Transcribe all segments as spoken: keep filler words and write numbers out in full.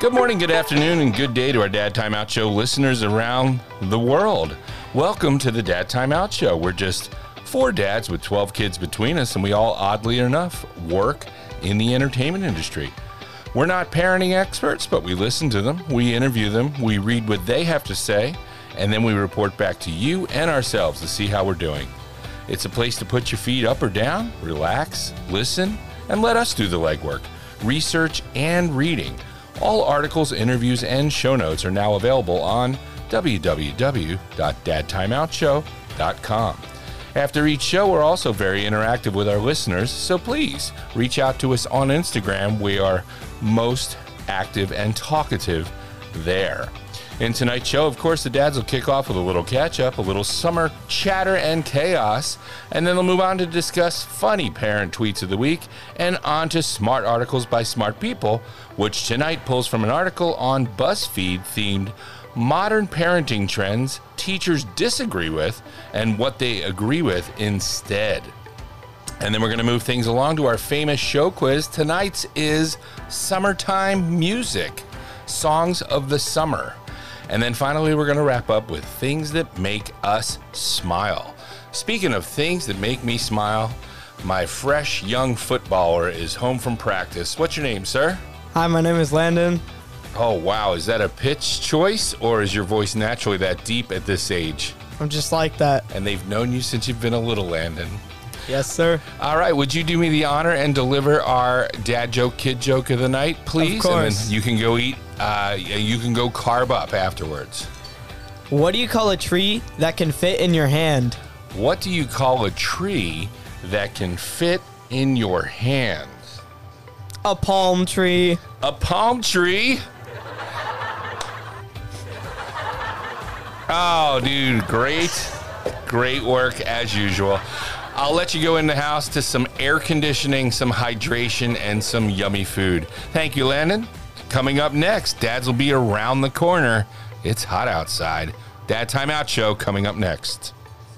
Good morning, good afternoon, and good day to our Dad Time Out Show listeners around the world. Welcome to the Dad Time Out Show. We're just four dads with twelve kids between us, and we all, oddly enough, work in the entertainment industry. We're not parenting experts, but we listen to them, we interview them, we read what they have to say, and then we report back to you and ourselves to see how we're doing. It's a place to put your feet up or down, relax, listen, and let us do the legwork, research, and reading. All articles, interviews, and show notes are now available on w w w dot dad time out show dot com. After each show, we're also very interactive with our listeners, so please reach out to us on Instagram. We are most active and talkative there. In tonight's show, of course, the dads will kick off with a little catch-up, a little summer chatter and chaos, and then they'll move on to discuss funny parent tweets of the week and on to smart articles by smart people, which tonight pulls from an article on BuzzFeed themed modern parenting trends teachers disagree with and what they agree with instead. And then we're going to move things along to our famous show quiz. Tonight's is Summertime Music, Songs of the Summer. And then finally, we're going to wrap up with things that make us smile. Speaking of things that make me smile, my fresh young footballer is home from practice. What's your name, sir? Hi, my name is Landon. Oh, wow. Is that a pitch choice, or is your voice naturally that deep at this age? I'm just like that. And they've known you since you've been a little, Landon. Yes, sir. All right. Would you do me the honor and deliver our dad joke, kid joke of the night, please? Of course. And then you can go eat. Uh, you can go carb up afterwards. What do you call a tree that can fit in your hand? What do you call a tree that can fit in your hands? A palm tree. A palm tree? Oh, dude, great, great work as usual. I'll let you go in the house to some air conditioning, some hydration, and some yummy food. Thank you, Landon. Coming up next, dads will be around the corner. It's hot outside. Dad Time Out Show coming up next.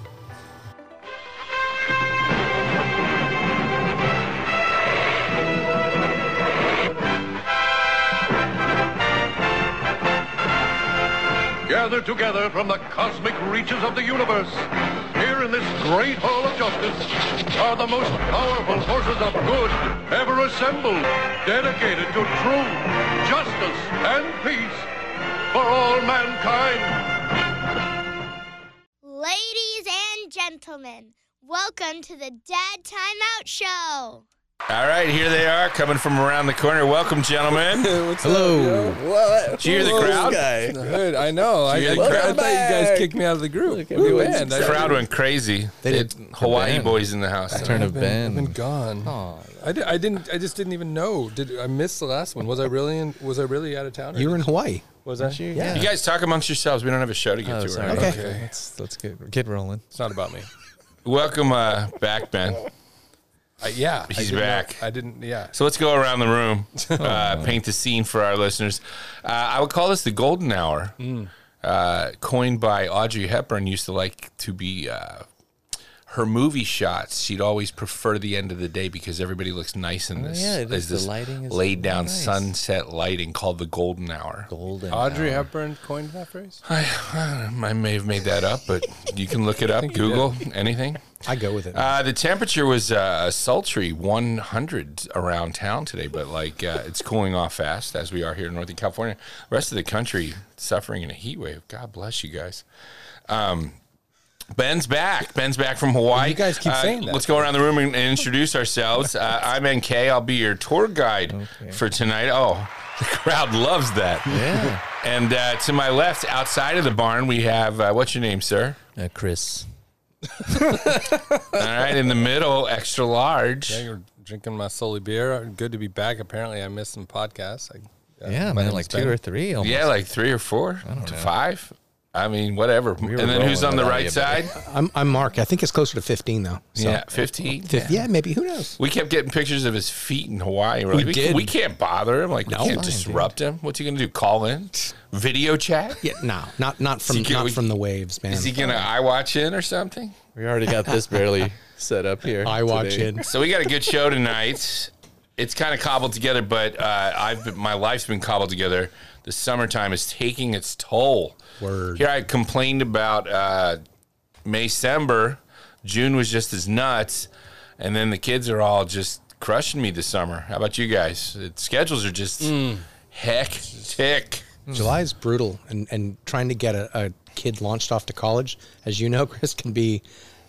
Gathered together from the cosmic reaches of the universe, here in this great hall of justice, are the most powerful forces of good ever assembled, dedicated to truth, justice, and peace for all mankind. Ladies and gentlemen, welcome to the Dad Time Out Show. All right, here they are, coming from around the corner. Welcome, gentlemen. What's Hello. Up, what? Did you hear the crowd? Guy? Good, I know. I, Did you I, hear the I crowd? thought you guys kicked me out of the group. Ooh, We it's went. The I- crowd went crazy. They They did had Hawaii band. boys in the house. Turn I've of been, I've been Ben. gone. Aw. I, did, I didn't. I just didn't even know. Did I miss the last one? Was I really in? Was I really out of town? or You were in Hawaii. Was I? Yeah. You guys talk amongst yourselves. We don't have a show to get Oh, to. sorry. Right? Okay. Okay. Let's, let's get, get rolling. It's not about me. Welcome uh, back, Ben. I, yeah, I He's didn't know- back. I didn't. Yeah. So let's go around the room, uh, paint the scene for our listeners. Uh, I would call this the golden hour, uh, coined by Audrey Hepburn. Used to like to be uh, her movie shots. She'd always prefer the end of the day because everybody looks nice in this. yeah, it as is. The this lighting is laid down nice. sunset lighting called the golden hour. Golden. Audrey hour. Hepburn coined that phrase. I, I may have made that up, but you can look it up. you Google anything. I go with it. Uh, the temperature was uh, a sultry one hundred around town today, but like uh, it's cooling off fast as we are here in Northern California. The rest of the country suffering in a heat wave. God bless you guys. Um, Ben's back. Ben's back from Hawaii. You guys keep Uh, saying that. Let's go around the room and, and introduce ourselves. Uh, I'm N K. I'll be your tour guide Okay. for tonight. Oh, the crowd loves that. yeah. And uh, to my left, outside of the barn, we have, uh, what's your name, sir? Uh, Chris. All right, in the middle, extra large. Yeah, you're drinking my Soli beer. Good to be back. Apparently, I missed some podcasts. I, uh, Yeah, my man, name's like Ben. two or three. Almost. Yeah, like three or four to know. five. I mean, whatever. were And then who's on rolling the without right you, side? I'm I'm Mark. I think it's closer to fifteen though. So. Yeah, fifteen. Fif- yeah, maybe. Who knows? We kept getting pictures of his feet in Hawaii. We're We like, we, did. we can't bother him. Like, we No. can't Fine, disrupt him. What's he going to do? Call in? Video chat? Yeah, no, not not from he get- not from the waves, man. Is he going to eye watch in or something? We already got this barely set up here. I watch today. in. So we got a good show tonight. it's kind of cobbled together, but uh, I've been, my life's been cobbled together. The summertime is taking its toll. Word. Here I complained about uh, May-December. June was just as nuts, and then the kids are all just crushing me this summer. How about you guys? The schedules are just Mm. hectic. July is brutal, and, and trying to get a, a kid launched off to college, as you know, Chris, can be.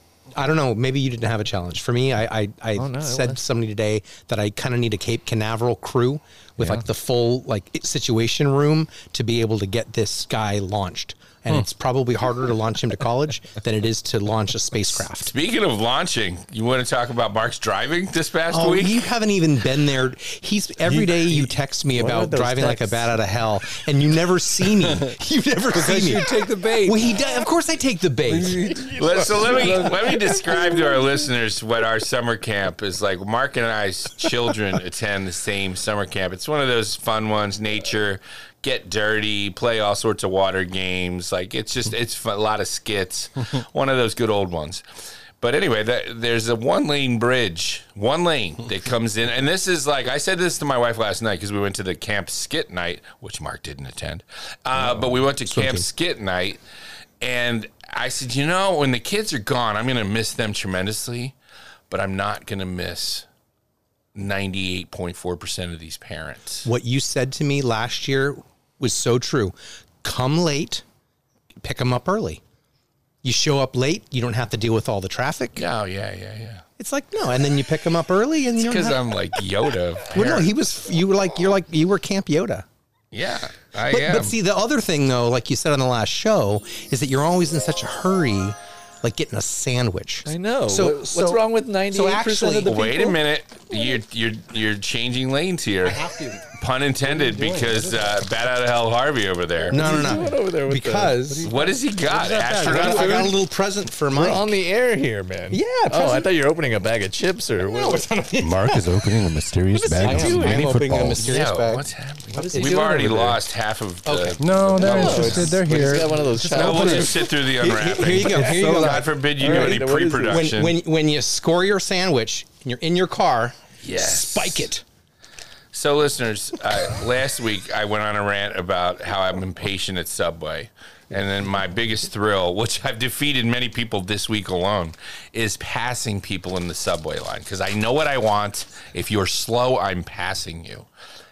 I don't know. Maybe you didn't have a challenge. For me, I I, I Oh, no, it said was. to somebody today that I kind of need a Cape Canaveral crew with Yeah. like the full like situation room to be able to get this guy launched. And it's probably harder to launch him to college than it is to launch a spacecraft. Speaking of launching, you want to talk about Mark's driving this past Oh, week? you haven't even been there. He's every day you text me What are about those driving like a texts? bat out of hell, and you never see me. You never see Because me. you take the bait. Well, he does. Of course, I take the bait. Let- so let me let me describe to our listeners what our summer camp is like. Mark and I's children attend the same summer camp. It's one of those fun ones, nature, get dirty, play all sorts of water games. Like it's just it's fun, a lot of skits. One of those good old ones. But anyway, that, there's a one lane bridge, one lane that comes in, and this is like I said this to my wife last night because we went to the camp skit night, which Mark didn't attend. Uh, but we went to camp skit night. And I said, you know, when the kids are gone, I'm going to miss them tremendously, but I'm not going to miss ninety-eight point four percent of these parents. What you said to me last year was so true. Come late, pick them up early. You show up late, you don't have to deal with all the traffic. Oh, yeah, yeah, yeah. It's like no, and then you pick them up early, and you don't Because have, I'm like Yoda. well, no, parent. he was. You were like you're like you were Camp Yoda. Yeah, I But, am. but see, the other thing, though, like you said on the last show, is that you're always in such a hurry, like getting a sandwich. I know. So, What- what's so- wrong with so ninety-eight percent actually, of the Wait people? a minute. You're you're you're changing lanes here. Pun intended, because uh, bat out of hell Harvey over there. No, no, doing no. over there with Because What has he got? I Astronaut got, I got a food? little present for We're Mike. on the air here, man. Yeah, Oh, I present. thought you were opening a bag of chips or what? What's on the Mark is opening a mysterious bag of he doing? mini I'm opening a footballs. mysterious Yo, bag. what's happening? What is he We've doing already over there? lost half of the. Okay. No, they're No, interested. They're He's here. got one of those No, we'll challenges. just sit through the unwrapping. Here you go. Here you go. God forbid you All do right, any what is it? pre-production. When, when when you score your sandwich and you're in your car, Yes. spike it. So, listeners, uh, last week I went on a rant about how I'm impatient at Subway. And then my biggest thrill, which I've defeated many people this week alone, is passing people in the Subway line. Because I know what I want. If you're slow, I'm passing you.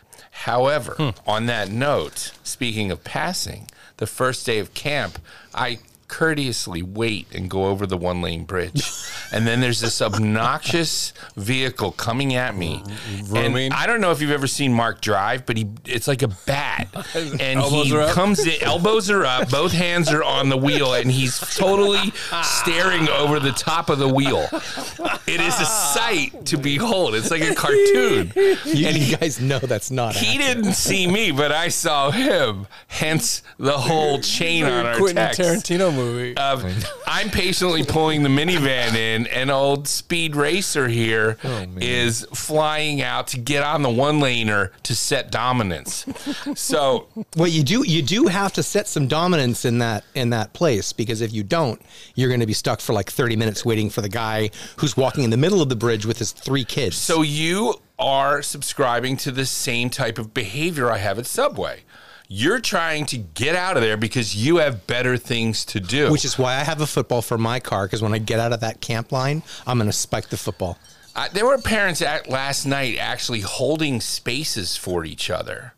However, on that note, speaking of passing, the first day of camp, I courteously wait and go over the one lane bridge. And then there's this obnoxious vehicle coming at me. Vrooming. And I don't know if you've ever seen Mark drive, but he it's like a bat. And Elbows he are up? comes in, elbows are up, both hands are on the wheel, and he's totally staring over the top of the wheel. It is a sight to behold. It's like a cartoon. You, And you guys know that's not. He accurate. didn't see me, but I saw him. Hence the whole chain on our Quentin text. Tarantino movie. Of, I'm patiently pulling the minivan in, and old Speed Racer here is flying out to get on the one laner to set dominance. So Well, you do you do have to set some dominance in that in that place, because if you don't, you're going to be stuck for like thirty minutes waiting for the guy who's walking in the middle of the bridge with his three kids. So you are subscribing to the same type of behavior I have at Subway. You're trying to get out of there because you have better things to do. which is why I have a football for my car, because when I get out of that camp line, I'm going to spike the football. Uh, there were parents at last night actually holding spaces for each other.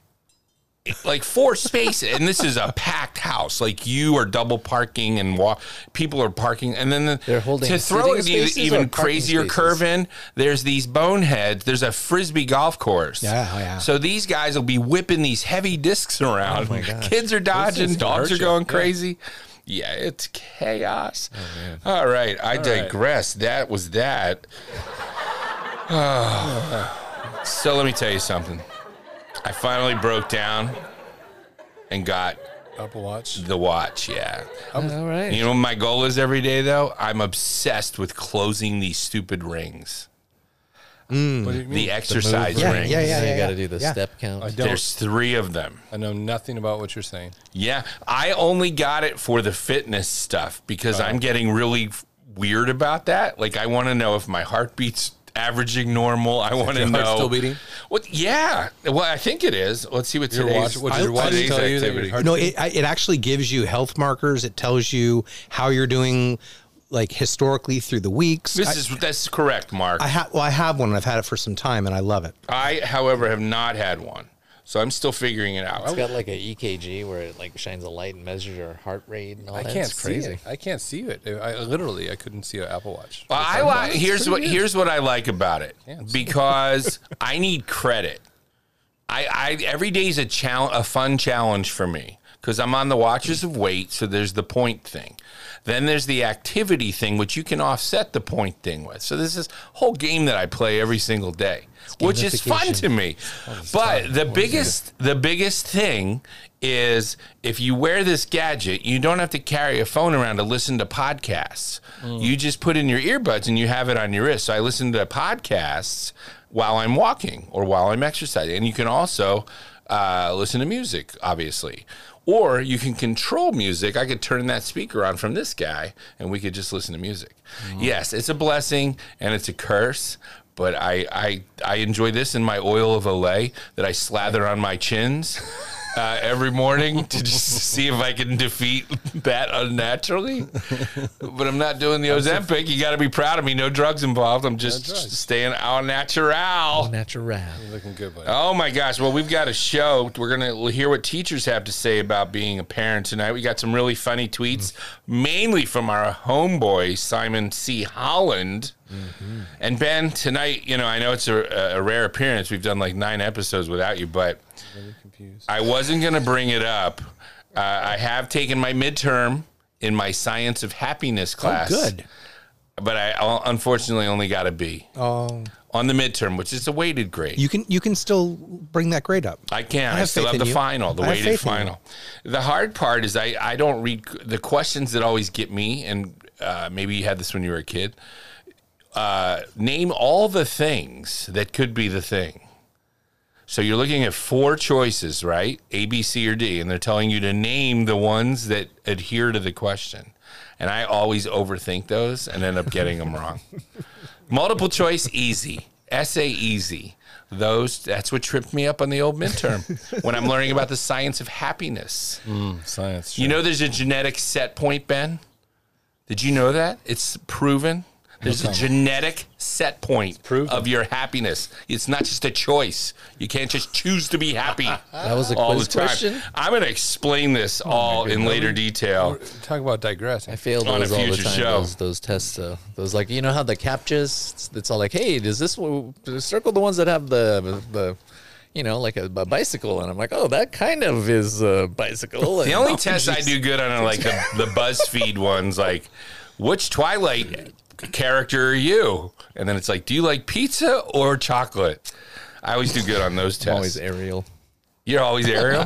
Like four spaces, and this is a packed house. Like you are double parking, and walk, people are parking, and then the, They're holding to throw sitting an spaces even or parking crazier spaces? curve in. There's these boneheads. There's a frisbee golf course. Yeah, oh, yeah. So these guys will be whipping these heavy discs around. Oh, my gosh. Kids are dodging. just Dogs hurt are you. going Yeah. crazy. Yeah, it's chaos. All right, I digress. That was that. So let me tell you something. I finally broke down and got Apple Watch. the watch, yeah. All right. You know what my goal is every day, though? I'm obsessed with closing these stupid rings. What do you mean? The exercise Yeah, rings. yeah, yeah, So yeah. you got to do the yeah. step count. I don't. There's three of them. I know nothing about what you're saying. Yeah, I only got it for the fitness stuff because I'm getting really f- weird about that. Like, I want to know if my heartbeat's averaging normal. I want to Your heart's know. still beating? What? Yeah. Well, I think it is. Let's see what Your today's, watch, what does your watch today's tell you that your activity. heart's No, beating? it, I- it actually gives you health markers. It tells you how you're doing, like historically through the weeks. This I, is that's correct, Mark. I have. Well, I have one. And I've had it for some time, and I love it. I, however, have not had one, so I'm still figuring it out. It's got like a E K G where it like shines a light and measures your heart rate and all I that. can't It's see crazy. it. I can't see it. I, I literally I couldn't see an Apple Watch. Well, I like. Here's what here's what I like about it, Can't see. because I need credit. I, I every day is a challenge, a fun challenge for me, because I'm on the Watchers of Weight. So there's the point thing, then there's the activity thing, which you can offset the point thing with. So there's this whole game that I play every single day, which is fun gamification. to me. But the biggest the biggest thing is if you wear this gadget, you don't have to carry a phone around to listen to podcasts. You just put in your earbuds and you have it on your wrist. So I listen to podcasts while I'm walking or while I'm exercising. And you can also uh, listen to music, obviously. Or you can control music. I could turn that speaker on from this guy and we could just listen to music. Yes, it's a blessing and it's a curse. But I, I, I enjoy this in my oil of Olay that I slather on my chins uh, every morning to just see if I can defeat that unnaturally. But I'm not doing the Ozempic. You got to be proud of me. No drugs involved. I'm just drugs. staying au natural. Natural. You're looking good, buddy. Oh my gosh. Well, we've got a show. We're going to hear what teachers have to say about being a parent tonight. We got some really funny tweets, mainly from our homeboy, Simon C. Holland. Mm-hmm. And Ben, tonight, you know, I know it's a, a rare appearance. We've done like nine episodes without you, but Really confused. I wasn't going to bring it up. Uh, I have taken my midterm in my Science of Happiness class. Oh, good. But I uh, unfortunately only got a B Oh, on the midterm, which is a weighted grade. you can you can still bring that grade up. I can. I I, have still faith have in the you. final, the I have weighted faith in you. final. The hard part is I, I don't read the questions that always get me, and uh, maybe you had this when you were a kid. Uh, name all the things that could be the thing. So you're looking at four choices, right? A, B, C, or D, and they're telling you to name the ones that adhere to the question. And I always overthink those and end up getting them wrong. Multiple choice, easy. Essay, easy. Those, that's what tripped me up on the old midterm when I'm learning about the science of happiness. Mm, science. You know there's a genetic set point, Ben? Did you know that? It's proven. There's a genetic set point of your happiness. It's not just a choice. You can't just choose to be happy That was a all the quiz time. question. I'm going to explain this all in later detail. Talk about digressing. I failed On a those all the future time. show. Those, those tests, though. Those like you know how the captchas. It's, it's all like, hey, does this w- circle the ones that have the the, you know, like a, a bicycle? And I'm like, oh, that kind of is a bicycle. The And- only oh, tests I geez. do good on are like the, the BuzzFeed ones, like which Twilight character are you? And then it's like, do you like pizza or chocolate? I always do good on those tests. I'm always Ariel. You're always Ariel?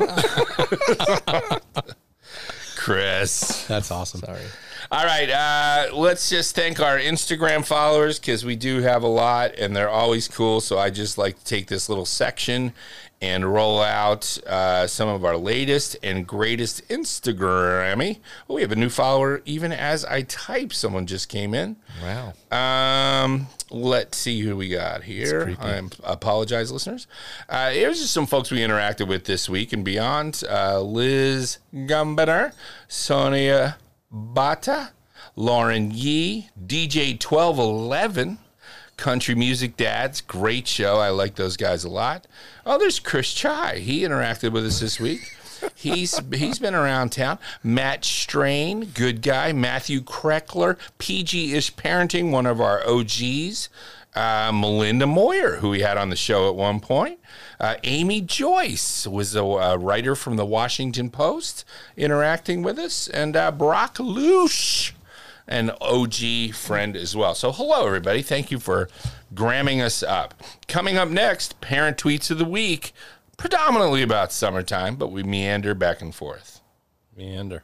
Chris. That's awesome. Sorry. All right, uh, let's just thank our Instagram followers because we do have a lot and they're always cool. So I just like to take this little section and roll out uh, some of our latest and greatest Instagrammy. Oh, we have a new follower even as I type. Someone just came in. Wow. Um, let's see who we got here. I apologize, listeners. Uh, here's just some folks we interacted with this week and beyond. Uh, Liz Gumbener, Sonia Bata, Lauren Yee, D J twelve eleven, Country Music Dads, great show. I like those guys a lot. Oh, there's Chris Chai. He interacted with us this week. He's he's been around town. Matt Strain, good guy. Matthew Kreckler, P G-ish Parenting, one of our O Gs. Uh, Melinda Moyer, who we had on the show at one point. Uh, Amy Joyce was a, a writer from the Washington Post interacting with us. And uh, Brock Lush, an O G friend as well. So hello, everybody. Thank you for gramming us up. Coming up next, Parent Tweets of the Week, predominantly about summertime, but we meander back and forth. Meander.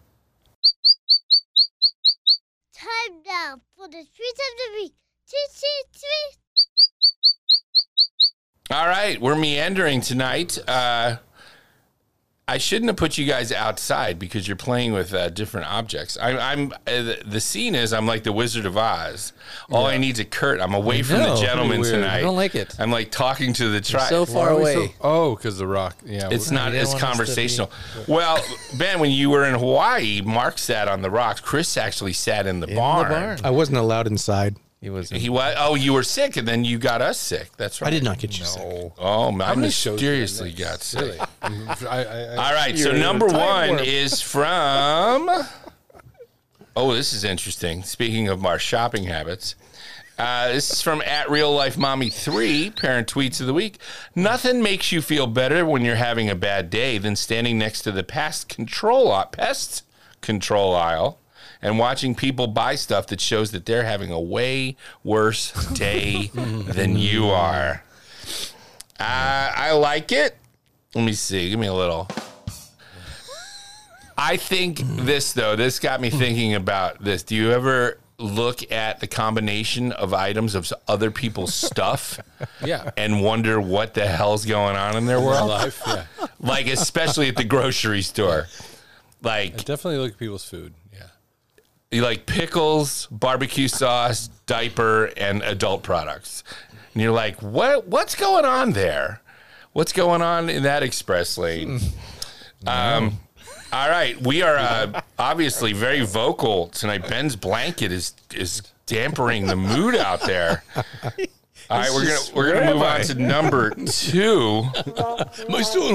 Time now for the tweets of the week. Tweet, tweet, tweet. All right, we're meandering tonight. Uh, I shouldn't have put you guys outside because you're playing with uh, different objects. I, I'm uh, the scene is I'm like the Wizard of Oz. All yeah. I need is a curtain. I'm away from know, the gentleman tonight. I don't like it. I'm like talking to the tribe. So far away. So, oh, because the rock. Yeah, it's not as conversational. Well, Ben, when you were in Hawaii, Mark sat on the rocks. Chris actually sat in the, in barn. the barn. I wasn't allowed inside. He was. He was. Oh, you were sick, and then you got us sick. That's right. I did not get you no. sick. Oh, I many mysteriously got sick. Really? I, I, I, All right. So number one is from. Oh, this is interesting. Speaking of our shopping habits, uh, this is from at Real Life Mommy three. Parent tweets of the week. Nothing makes you feel better when you're having a bad day than standing next to the pest control pest control aisle and watching people buy stuff that shows that they're having a way worse day than you are. Uh, I like it. Let me see. Give me a little. I think this, though, this got me thinking about this. Do you ever look at the combination of items of other people's stuff yeah. and wonder what the hell's going on in their world? Life, yeah. Like, especially at the grocery store. Like, I definitely look at people's food. You like pickles, barbecue sauce, diaper, and adult products. And you're like, what? What's going on there? What's going on in that express lane? Um, all right. We are uh, obviously very vocal tonight. Ben's blanket is is dampering the mood out there. All right, we're gonna we're gonna move on to number two. Am I still in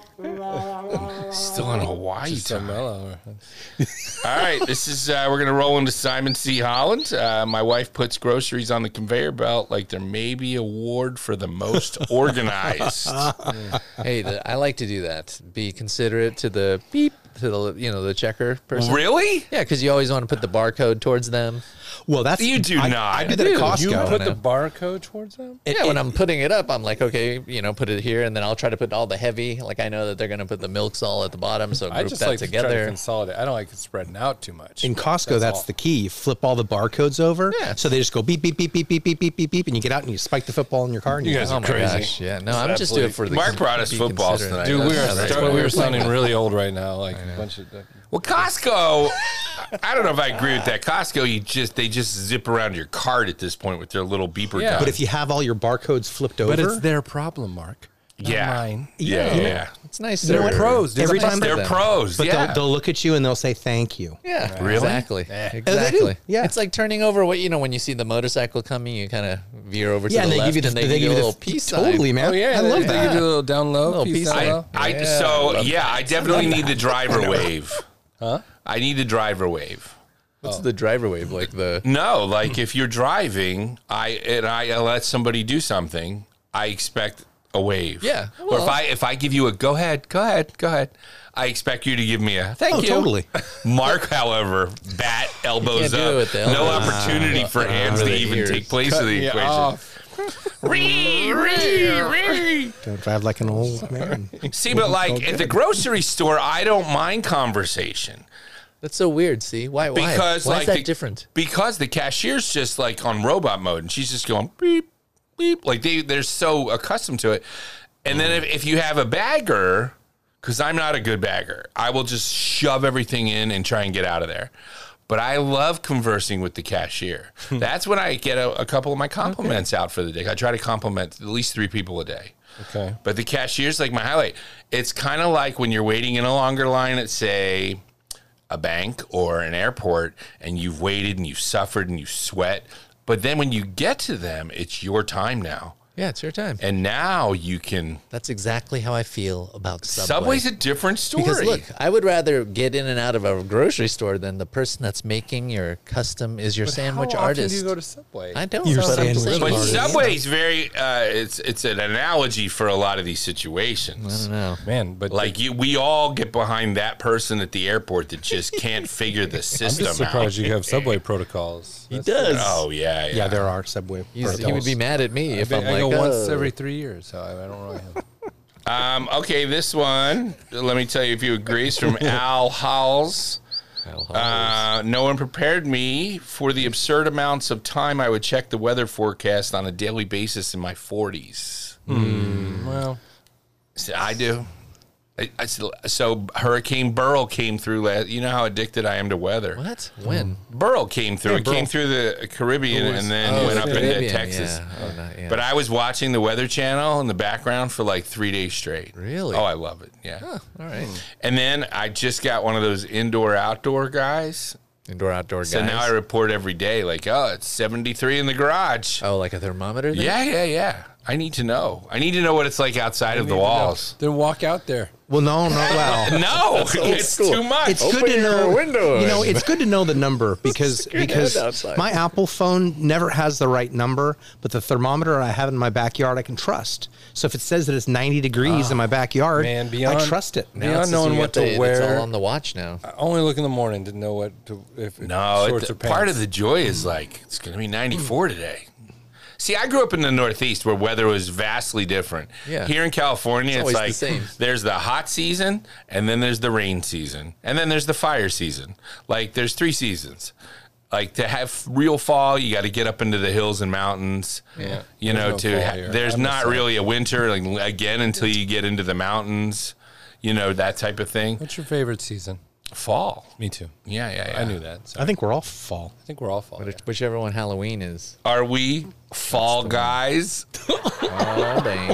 Hawaii? Still in Hawaii. So mellow. All right, this is uh, we're gonna roll into Simon C. Holland. Uh, my wife puts groceries on the conveyor belt like there may be an award for the most organized. Hey, the, I like to do that. Be considerate to the beep to the you know the checker person. Really? Yeah, because you always want to put the barcode towards them. Well, that's you do I, not. I do that at Costco. You put the barcode towards them? Yeah, when I'm putting it up, I'm like, okay, you know, put it here, and then I'll try to put all the heavy. Like I know that they're going to put the milks all at the bottom, so group I just that like together. to try to consolidate. I don't like it spreading out too much. In Costco, that's, that's all. the key. You flip all the barcodes over, Yeah. so they just go beep beep beep beep beep beep beep beep beep, and you get out and you spike the football in your car. And You you guys go. are Oh my crazy. gosh, yeah. No, I'm just doing it for the. Mark brought us be footballs considerate. tonight. Dude, we Yeah, are that's start, what we we're are sounding doing. really old right now. Like a bunch of. Well, Costco, I don't know if I agree with that. Costco, you just they just zip around your cart at this point with their little beeper Yeah. gun. But if you have all your barcodes flipped over, But it's their problem, Mark. Not yeah. mine. yeah, yeah, yeah. It's nice. They're They're pros. They're Every the best time of They're them. pros. but yeah. they'll, they'll look at you and they'll say thank you. Yeah, Really? exactly. they Exactly. do, yeah. It's like turning over what you know when you see the motorcycle coming, you kind of veer over to Yeah, the and they left, give you the and they, they give give you a you little the peace sign. totally, man. Oh yeah, I they, love they that. give you a little down low. Little peace piece down of- low. I, Yeah, so love yeah, I definitely need the driver wave. Huh? I need the driver wave. What's the driver wave like? The No, like if you're driving, I and I let somebody do something, I expect a wave. Yeah, or well- if I if I give you a go ahead, go ahead, go ahead, I expect you to give me a thank Oh, you. totally. Mark, however, bat elbows can't do up, it with the no elbows. opportunity for hands Or to the even ears. take place Cut of the me equation. off. Ree, ree, ree. Don't drive like an old man. See, but like at the grocery store, I don't mind conversation. that's so weird. See why? Why? Because why like is that the, different? Because the cashier's just like on robot mode, and she's just going beep beep. Like they they're so accustomed to it. And then if, if you have a bagger, because I'm not a good bagger, I will just shove everything in and try and get out of there. But I love conversing with the cashier. That's when I get a, a couple of my compliments okay. out for the day. I try to compliment at least three people a day. Okay. But the cashier's like my highlight. It's kind of like when you're waiting in a longer line at, say, a bank or an airport, and you've waited and you've suffered and you sweat. But then when you get to them, it's your time now. Yeah, it's your time. And now you can... That's exactly how I feel about Subway. Subway's a different story. Because look, I would rather get in and out of a grocery store than the person that's making your custom is your But sandwich how often artist. do you go to Subway? I don't. Your but I'm sandwich saying- But artist. Subway's very... Uh, it's it's an analogy for a lot of these I situations. don't know. Man, but Like, you, we all get behind that person at the airport that just can't figure the I'm system just surprised out. you have Subway protocols. He That's- does. Oh, yeah, yeah. Yeah, there are Subway. He's, he would protocols. be mad at me I, if bet- I'm I like, go once oh. every three years, so I, I don't really have. Um, okay, this one, let me tell you if you agree, is from Al Howells. Uh, no one prepared me for the absurd amounts of time I would check the weather forecast on a daily basis in my forties. Well, So I do. I, I, so Hurricane Burl came through. Last, you know how addicted I am to weather. What? When? Burl came through. Yeah, it Burl. came through the Caribbean Who was- and then Oh, went the up into Caribbean, Texas. yeah. Oh, not- yeah. But I was watching the Weather Channel in the background for like three days straight. Really? Oh, I love it. Yeah. Huh, all right. And then I just got one of those indoor outdoor guys. Indoor outdoor guys. So now I report every day, like, oh, it's seventy-three in the garage. Oh, like a thermometer? Then? Yeah, yeah, yeah. I need to know. I need to know what it's like outside of the walls. Then walk out there. Well, no, no, well. No, it's school. too much. It's Open good to your know. window You know, and- it's good to know the number because Stick your because head outside. my Apple phone never has the right number, but the thermometer I have in my backyard I can trust. So if it says that it's ninety degrees in my backyard, Man, beyond- I trust it. Now Beyond it's just knowing you what got to the- wear. It's all on the watch now. I only look in the morning. Didn't know what to if No, shorts it, or pants. part of the joy is like it's going to be ninety-four today. See, I grew up in the Northeast where weather was vastly different. Yeah. Here in California, It's it's, always like the same. there's the hot season, and then there's the rain season, and then there's the fire season. Like there's three seasons. Like to have real fall, you got to get up into the hills and mountains. Yeah. You know, There's no to fall ha- here. there's I'm the not same. really a winter like again until you get into the mountains. You know, that type of thing. What's your favorite season? Fall. Me too. Yeah, yeah, yeah. I knew that. So I think we're all fall. I think we're all fall. Which, whichever one Halloween is. Are we fall guys? Oh, dang.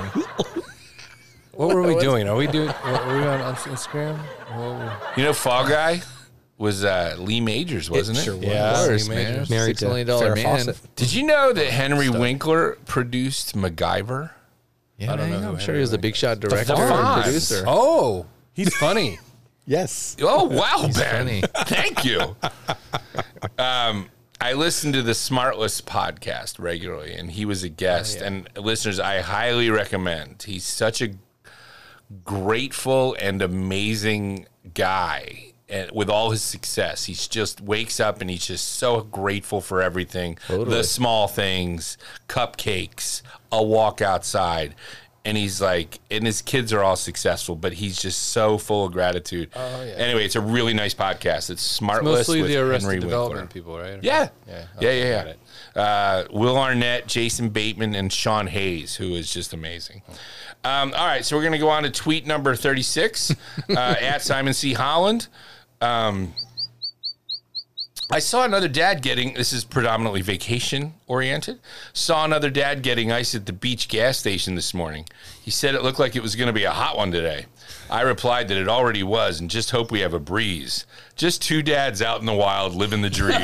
What were we doing? Are we doing? Were we on on Instagram? What were You know, Fall Guy was uh, Lee Majors, wasn't it? sure was. Yeah, Of course, Lee man. Majors. Married Six to million dollar Farrah man. Fawcett. Did you know that Henry Winkler produced MacGyver? Yeah, I don't know man, who I'm sure Henry he was a big shot director and Fonz. producer. Oh, he's funny. Yes. Oh, wow, Ben. funny. Thank you. Um, I listen to the Smartless podcast regularly, and he was a guest. And listeners, I highly recommend. He's such a grateful and amazing guy. And with all his success, he's just wakes up and he's just so grateful for everything. Totally. The small things, cupcakes, a walk outside. And he's like, and his kids are all successful, but he's just so full of gratitude. Oh, yeah. Anyway, it's a really nice podcast. It's Smartless Mostly with the Arrested Henry Development Winkler. people, right? Yeah, Yeah. yeah, Okay, yeah, got it. yeah. Uh, Will Arnett, Jason Bateman, and Sean Hayes, who is just amazing. Um, all right, so we're going to go on to tweet number thirty-six uh, at Simon C. Holland. Um, I saw another dad getting, this is predominantly vacation oriented, saw another dad getting ice at the beach gas station this morning. He said it looked like it was going to be a hot one today. I replied that it already was and just hope we have a breeze. Just two dads out in the wild living the dream.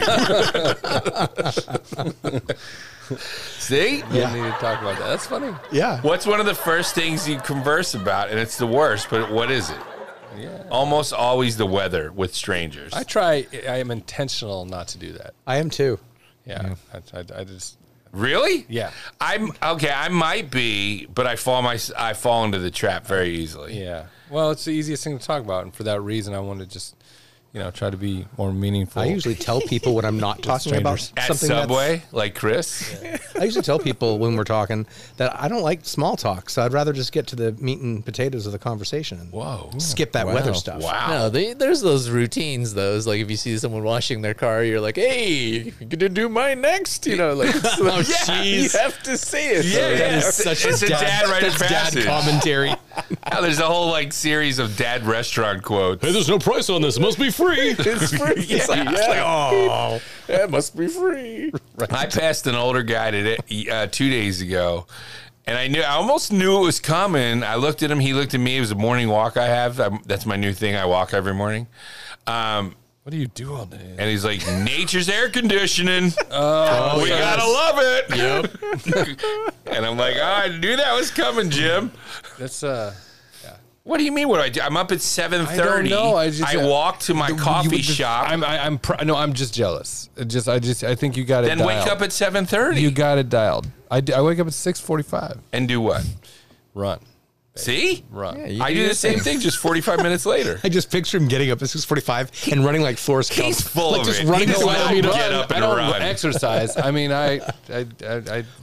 See? Yeah. We need to talk about that. That's funny. Yeah. What's one of the first things you converse about? And it's the worst, but what is it? Yeah. Almost always the weather with strangers. I try. I am intentional not to do that. I am too. Yeah. I, I, I just. Really? Yeah. I'm okay. I might be, but I fall my I fall into the trap very easily. Yeah. Well, it's the easiest thing to talk about, and for that reason, I want to just, you know, try to be more meaningful. I usually tell people when I'm not talking about strangers. At something Subway, like Chris. That's, I usually tell people when we're talking that I don't like small talk, so I'd rather just get to the meat and potatoes of the conversation. And Whoa. skip that Wow. weather stuff. Wow. No, they, there's those routines, those. Like if you see someone washing their car, you're like, "Hey, you gonna do mine next?" You know, like, it's like, yeah, you have to say it. Yeah, So yeah. It's such It's a a dad, dad rite of that's dad passage. commentary. Now, there's a whole like series of dad restaurant quotes. Hey, there's no price on this. It must be free. It's free. Yeah. yeah. Oh, It must be free. I passed an older guy today, uh, two days ago, and I knew I almost knew it was coming. I looked at him. He looked at me. It was a morning walk I have. I, that's my new thing. I walk every morning. Um, What do you do all day? and he's like, "Nature's air conditioning. Oh, we yes. gotta love it." Yep. And I'm like, "Oh, I knew that was coming, Jim." That's uh. What do you mean? What do I do? I'm up at seven thirty. I don't know. I just- I walk to my You- you coffee would just- shop. I'm. I, I'm. Pr- no, I'm just jealous. It just. I just. I think you got it. then dialed. wake up at seven thirty. You got it dialed. I, d- I wake up at six forty-five. and do what? Run. See? Run. Yeah, you I do your the same thing just forty-five minutes later. I just picture him getting up at six forty-five and running like Forrest Gump. He's full like of just it. running He does around. not You know? get up I and don't run. exercise. I mean, I, I, I, I work.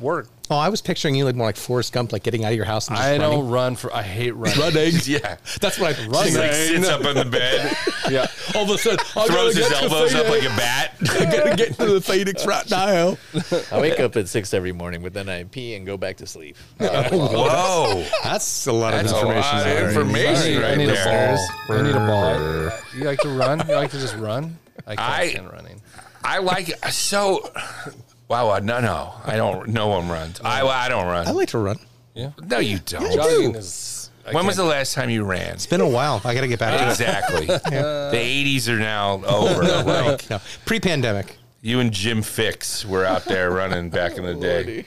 Oh, I was picturing you like more like Forrest Gump, like getting out of your house and just I running. don't run for. I hate running. Running. Yeah. That's what I Running. He like sits up on the bed, Yeah. All of a sudden, I throws gotta his get to elbows up like Phoenix. a bat. I gotta get to the Phoenix right now. I wake up at six every morning, but then I pee and go back to sleep. Whoa. That's a lot That's of a information. lot of there. information. I need, right I need a there. ball. I need a ball. I- You like to run? You like to just run? I can't I- stand running. I like it. So, wow, uh, no, no. I don't, no one runs. I, I don't run. I like to run. Yeah. No, you don't. Jogging is. I When was the can't- last time you ran? It's been a while. I gotta get back to it. Exactly. The eighties are now over. Like, No, pre-pandemic. you and Jim Fix were out there running back in the day.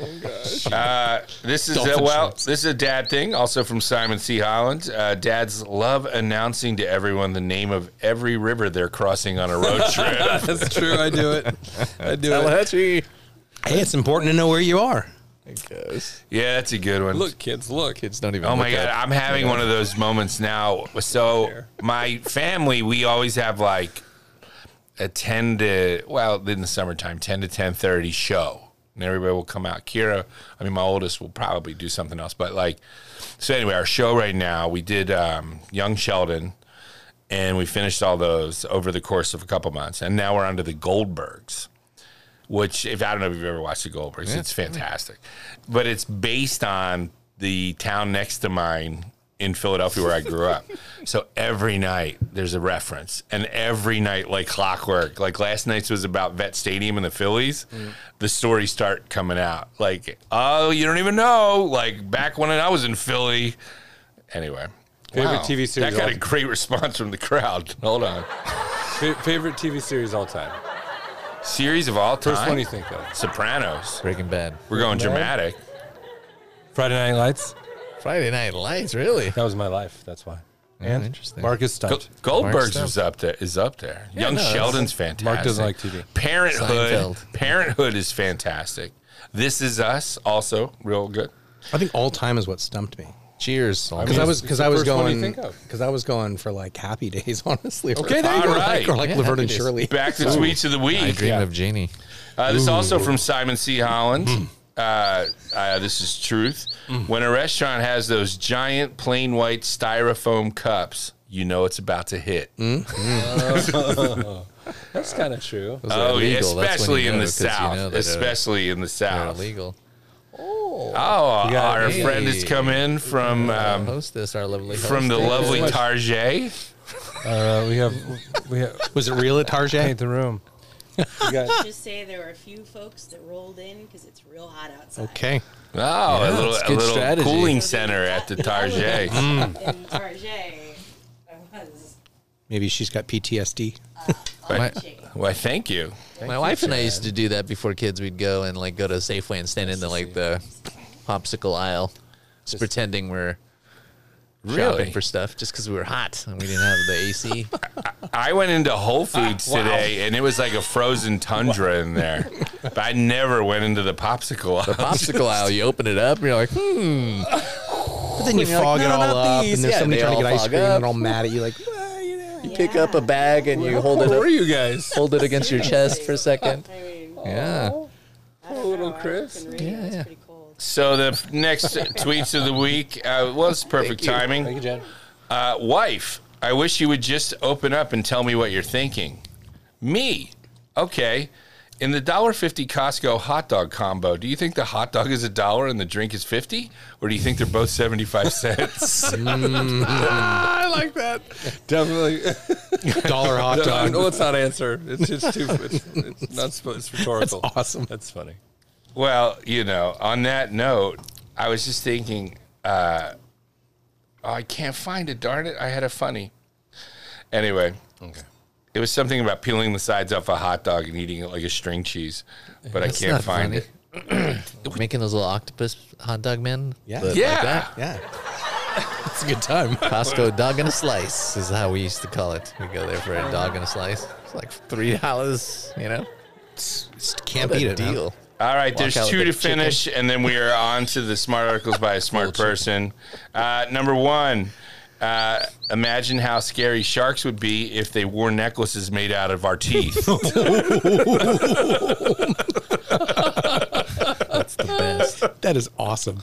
Uh, this is a, Dolphin well. shrimps. This is a dad thing, also from Simon C. Holland. Uh, dads love announcing to everyone the name of every river they're crossing on a road trip. That's true. I do it. I do it. Tallahatchie. Hey, it's important to know where you are. I guess. Yeah, that's a good one. Look, kids, look. Kids don't even Oh my look god, up. I'm having one of those moments now. So my family, we always have like a ten to well in the summertime, ten to ten thirty show, and everybody will come out. Kira, I mean, my oldest will probably do something else, but like, so anyway, our show right now, we did um, Young Sheldon, and we finished all those over the course of a couple months, and now we're on to the Goldbergs. Which, if I don't know if you've ever watched the Goldbergs, it's fantastic. But it's based on the town next to mine in Philadelphia where I grew up. So every night there's a reference, and every night like clockwork. Like last night's was about Vet Stadium and the Phillies. Mm. The stories start coming out. Like, oh, you don't even know. Like back when I was in Philly. Anyway. Favorite Wow. T V series That got all- a great response from the crowd. Hold on. Fa- favorite T V series all time. Series of all time. First one you think of. Sopranos. Breaking Bad. We're going Bad. dramatic. Friday Night Lights. Friday Night Lights, really? That was my life. That's why. And interesting. Marcus Go- Stunt. Goldberg's Mark was up there. Is up there. Young no, that's- Sheldon's fantastic. Mark doesn't like T V. Parenthood. Seinfeld. Parenthood is fantastic. This Is Us also real good. I think all time is what stumped me. Cheers. Because mean, I was it's because the I was first one you going think of. because I was going for like Happy Days, honestly. or- Okay, there you All go. right. Or like Yeah, Laverne Happy and Days. Shirley. Back to tweets of the I week. dream Yeah. of Janie. Uh, this is also from Simon C. Holland. Uh, uh, this is truth. When a restaurant has those giant plain white styrofoam cups, you know it's about to hit. That's kind of true. Those are Oh, yeah, illegal. That's when especially you in know, the 'cause you South. know that they're- especially in the they're South. illegal. Oh, got- our hey. friend has come in from Our um, hostess, our lovely hostess. from the lovely much. Tarjay. Uh, we have we have Was it real at paint Tarjay? the room. We got Just say there were a few folks that rolled in because it's real hot outside. Okay. Oh, a little, it's a good little strategy. cooling center at the Tarjay. In Tarjay, I was Maybe she's got P T S D. My, watching. Why, thank you. my wife and I used to do that before kids. We'd go and like go to Safeway and stand in the like the popsicle aisle, just pretending we're Really? shopping for stuff, just because we were hot and we didn't have the A C. I went into Whole Foods today, and it was like a frozen tundra in there. But I never went into the popsicle. The popsicle aisle, you open it up, and you're like, hmm. But then you You're like, fog it "No, all not up, these." and there's Yeah, somebody they trying to all get ice fog cream, up. and they're all mad at you, like, well, you know. You pick up a bag and you hold it Where up, are you guys? hold it against your chest for a second. I mean, Yeah. I don't little know, I Chris. can read it. Yeah, It's yeah. pretty cold. So the f- next tweets of the week uh, was perfect timing. Thank you, Jen. Uh, wife, I wish you would just open up and tell me what you're thinking. Me, okay. In the one dollar fifty Costco hot dog combo, do you think the hot dog is a dollar and the drink is fifty? Or do you think they're both seventy-five cents? I like that. Definitely. Dollar hot No, dog. no, let's not answer. It's just too. It's, it's not. supposed- It's rhetorical. That's awesome. That's funny. Well, you know, on that note, I was just thinking, uh, oh, I can't find it, darn it. I had a funny. Anyway, Okay. it was something about peeling the sides off a hot dog and eating it like a string cheese, but That's I can't not find funny. it. Making those little octopus hot dog men. Yeah. The- like Yeah. that. Yeah. It's a good time. Costco dog and a slice is how we used to call it. We go there for a dog and a slice. It's like three dollars, you know. Can't What beat a it. man. deal. All right, Walk there's out two with to a chicken. finish, and then we are on to the smart articles by a smart person. Uh, number one, uh, imagine how scary sharks would be if they wore necklaces made out of our teeth. That's the best. That is awesome.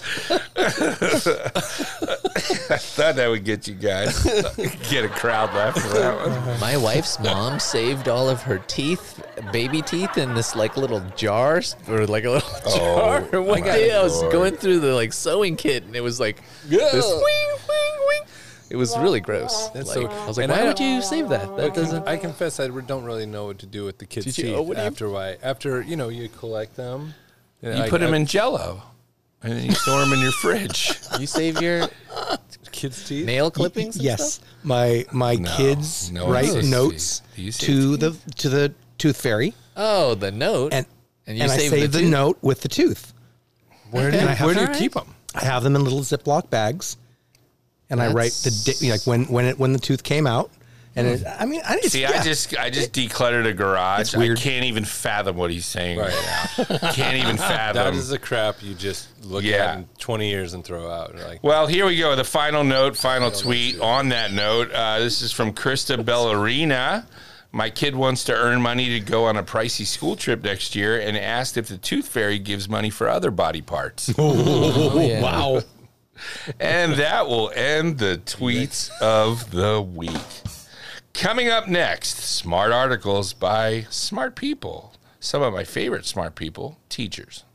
I thought that would get you guys. Get a crowd laugh for that one. My wife's mom saved all of her teeth, baby teeth, in this like little jar or like a little jar. One day I was Lord. going through the like sewing kit and it was like this. Wing, wing, wing. It was really gross. That's Like, so- I was like, and why I- would you save that? That doesn't. I confess I don't really know what to do with the kids' Did you- teeth oh, what do you- after why after you know you collect them. You put them in Jello, and then you store them in your fridge. You save your kids' teeth. nail clippings. And Yes, stuff? my my No, kids no one write saves notes teeth. Do you save to the to the tooth fairy, Oh, the note. and And you and I save save the the, tooth? note with the tooth. Where do And you, I have- where do you Alright. keep them? I have them in little Ziploc bags, and I write the That's- di- like when when it when the tooth came out, and it, I mean, I it's, See, yeah. I just I just decluttered a garage. It's weird. I can't even fathom what he's saying Right. right now. Can't even That fathom. is the crap you just look Yeah. at in twenty years and throw out. Like, Well, here we go. The final note, final tweet on that note. Uh, this is from Krista Bellarina. My kid wants to earn money to go on a pricey school trip next year and asked if the tooth fairy gives money for other body parts. Oh, yeah. wow. And that will end the tweets of the week. Coming up next, smart articles by smart people. Some of my favorite smart people, teachers.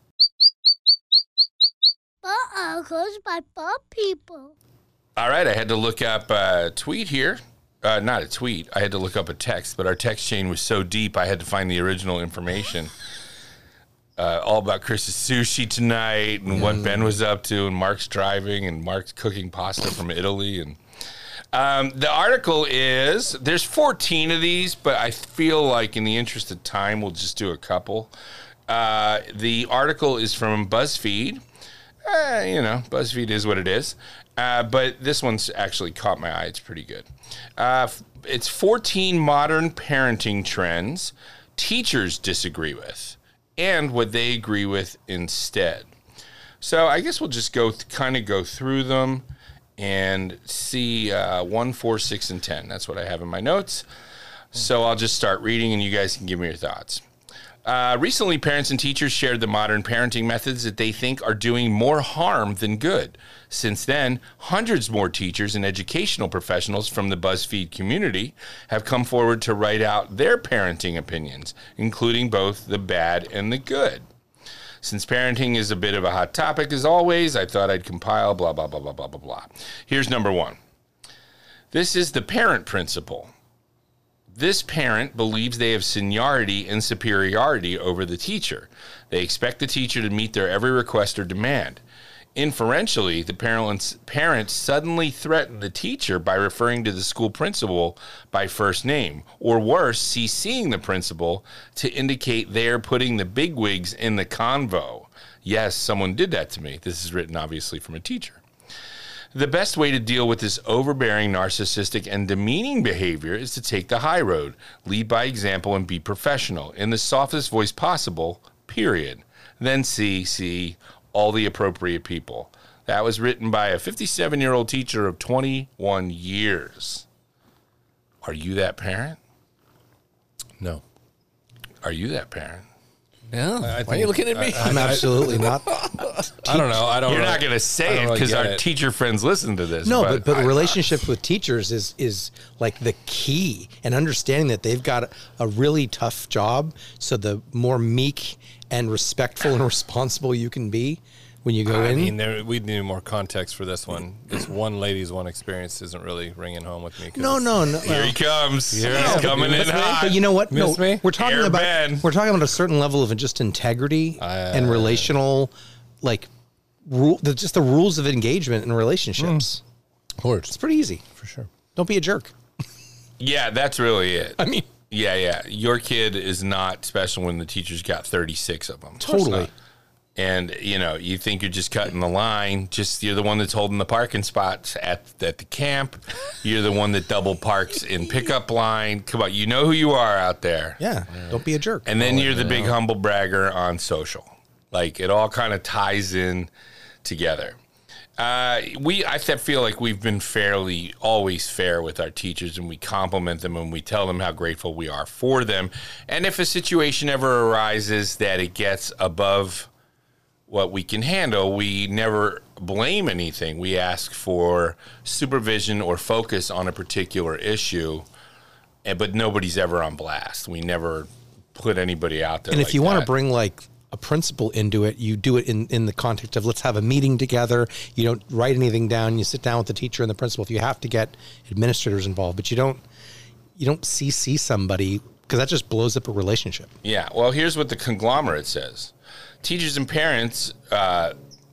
Articles by Bob people. All right, I had to look up a tweet here. Uh, not a tweet. I had to look up a text, but our text chain was so deep, I had to find the original information. Uh, all about Chris's sushi tonight and what Ben was up to, and Mark's driving, and Mark's cooking pasta from Italy. And um, the article is, there's fourteen of these, but I feel like in the interest of time, we'll just do a couple. Uh, the article is from BuzzFeed. Uh, you know, BuzzFeed is what it is. Uh, but this one's actually caught my eye. It's pretty good. Uh, f- it's fourteen modern parenting trends teachers disagree with and what they agree with instead. So I guess we'll just go th- kind of go through them and see uh, one, four, six, and ten. That's what I have in my notes. So I'll just start reading and you guys can give me your thoughts. Uh, recently, parents and teachers shared the modern parenting methods that they think are doing more harm than good. Since then, hundreds more teachers and educational professionals from the BuzzFeed community have come forward to write out their parenting opinions, including both the bad and the good. Since parenting is a bit of a hot topic, as always, I thought I'd compile blah, blah, blah, blah, blah, blah, blah. Here's number one. This is the parent principle. This parent believes they have seniority and superiority over the teacher. They expect the teacher to meet their every request or demand. Inferentially, the parents, parents suddenly threaten the teacher by referring to the school principal by first name, or worse, CCing the principal to indicate they are putting the bigwigs in the convo. Yes, someone did that to me. This is written obviously from a teacher. The best way to deal with this overbearing, narcissistic, and demeaning behavior is to take the high road, lead by example, and be professional in the softest voice possible, period. Then see, see all the appropriate people. That was written by a fifty-seven-year-old teacher of twenty-one years. Are you that parent? no. Are you that parent? No. I Why are think- you looking at me? I'm absolutely not. I don't know. I don't. You're really- not going to I say don't it really because get our it. teacher friends listen to this. No, but but I- relationships with teachers is is like the key, and understanding that they've got a really tough job. So the more meek and respectful and responsible you can be when you go I in. mean, there, we need more context for this one. This one lady's one experience isn't really ringing home with me. 'cause no, it's- no, no. Here he comes. Here He's he is. coming You in miss me? hot. But you know what? Miss no, me? we're talking Air about Ben. we're talking about a certain level of just integrity Uh, and relational, like rule. The, just the rules of engagement in relationships. Words. It's pretty easy. For sure. Don't be a jerk. Yeah, that's really it. I mean, Yeah, yeah. Your kid is not special when the teacher's got thirty-six of them. totally. And, you know, you think you're just cutting the line. Just you're the one that's holding the parking spots at, at the camp. You're the one that double parks in pickup line. Come on, you know who you are out there. Yeah. Don't be a jerk. And then you're the big humble bragger on social. Like, it all kind of ties in together. Uh, we, I th- feel like we've been fairly, always fair with our teachers, and we compliment them and we tell them how grateful we are for them. And if a situation ever arises that it gets above what we can handle. We never blame anything. We ask for supervision or focus on a particular issue, and but nobody's ever on blast. We never put anybody out there. And if like you want to that. bring like a principal into it, you do it in, in the context of let's have a meeting together. You don't write anything down. You sit down with the teacher and the principal. If you have to get administrators involved, but you don't you don't C C somebody because that just blows up a relationship. Yeah. Well, here's what the conglomerate says. Teachers and parents, uh,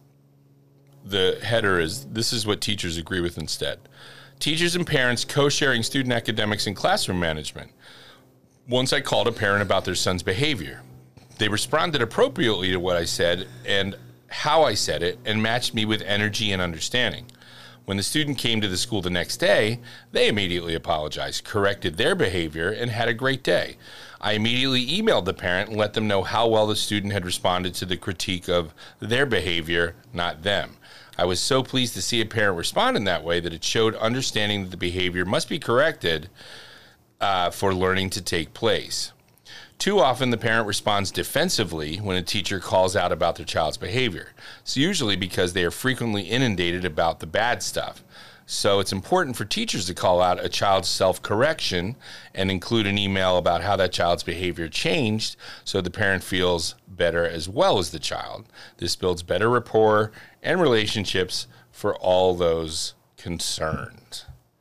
the header is, this is what teachers agree with instead. Teachers and parents co-sharing student academics and classroom management. Once I called a parent about their son's behavior. They responded appropriately to what I said and how I said it and matched me with energy and understanding. When the student came to the school the next day, they immediately apologized, corrected their behavior, and had a great day. I immediately emailed the parent and let them know how well the student had responded to the critique of their behavior, not them. I was so pleased to see a parent respond in that way that it showed understanding that the behavior must be corrected uh, for learning to take place. Too often, the parent responds defensively when a teacher calls out about their child's behavior. It's usually because they are frequently inundated about the bad stuff. So it's important for teachers to call out a child's self-correction and include an email about how that child's behavior changed so the parent feels better as well as the child. This builds better rapport and relationships for all those concerned.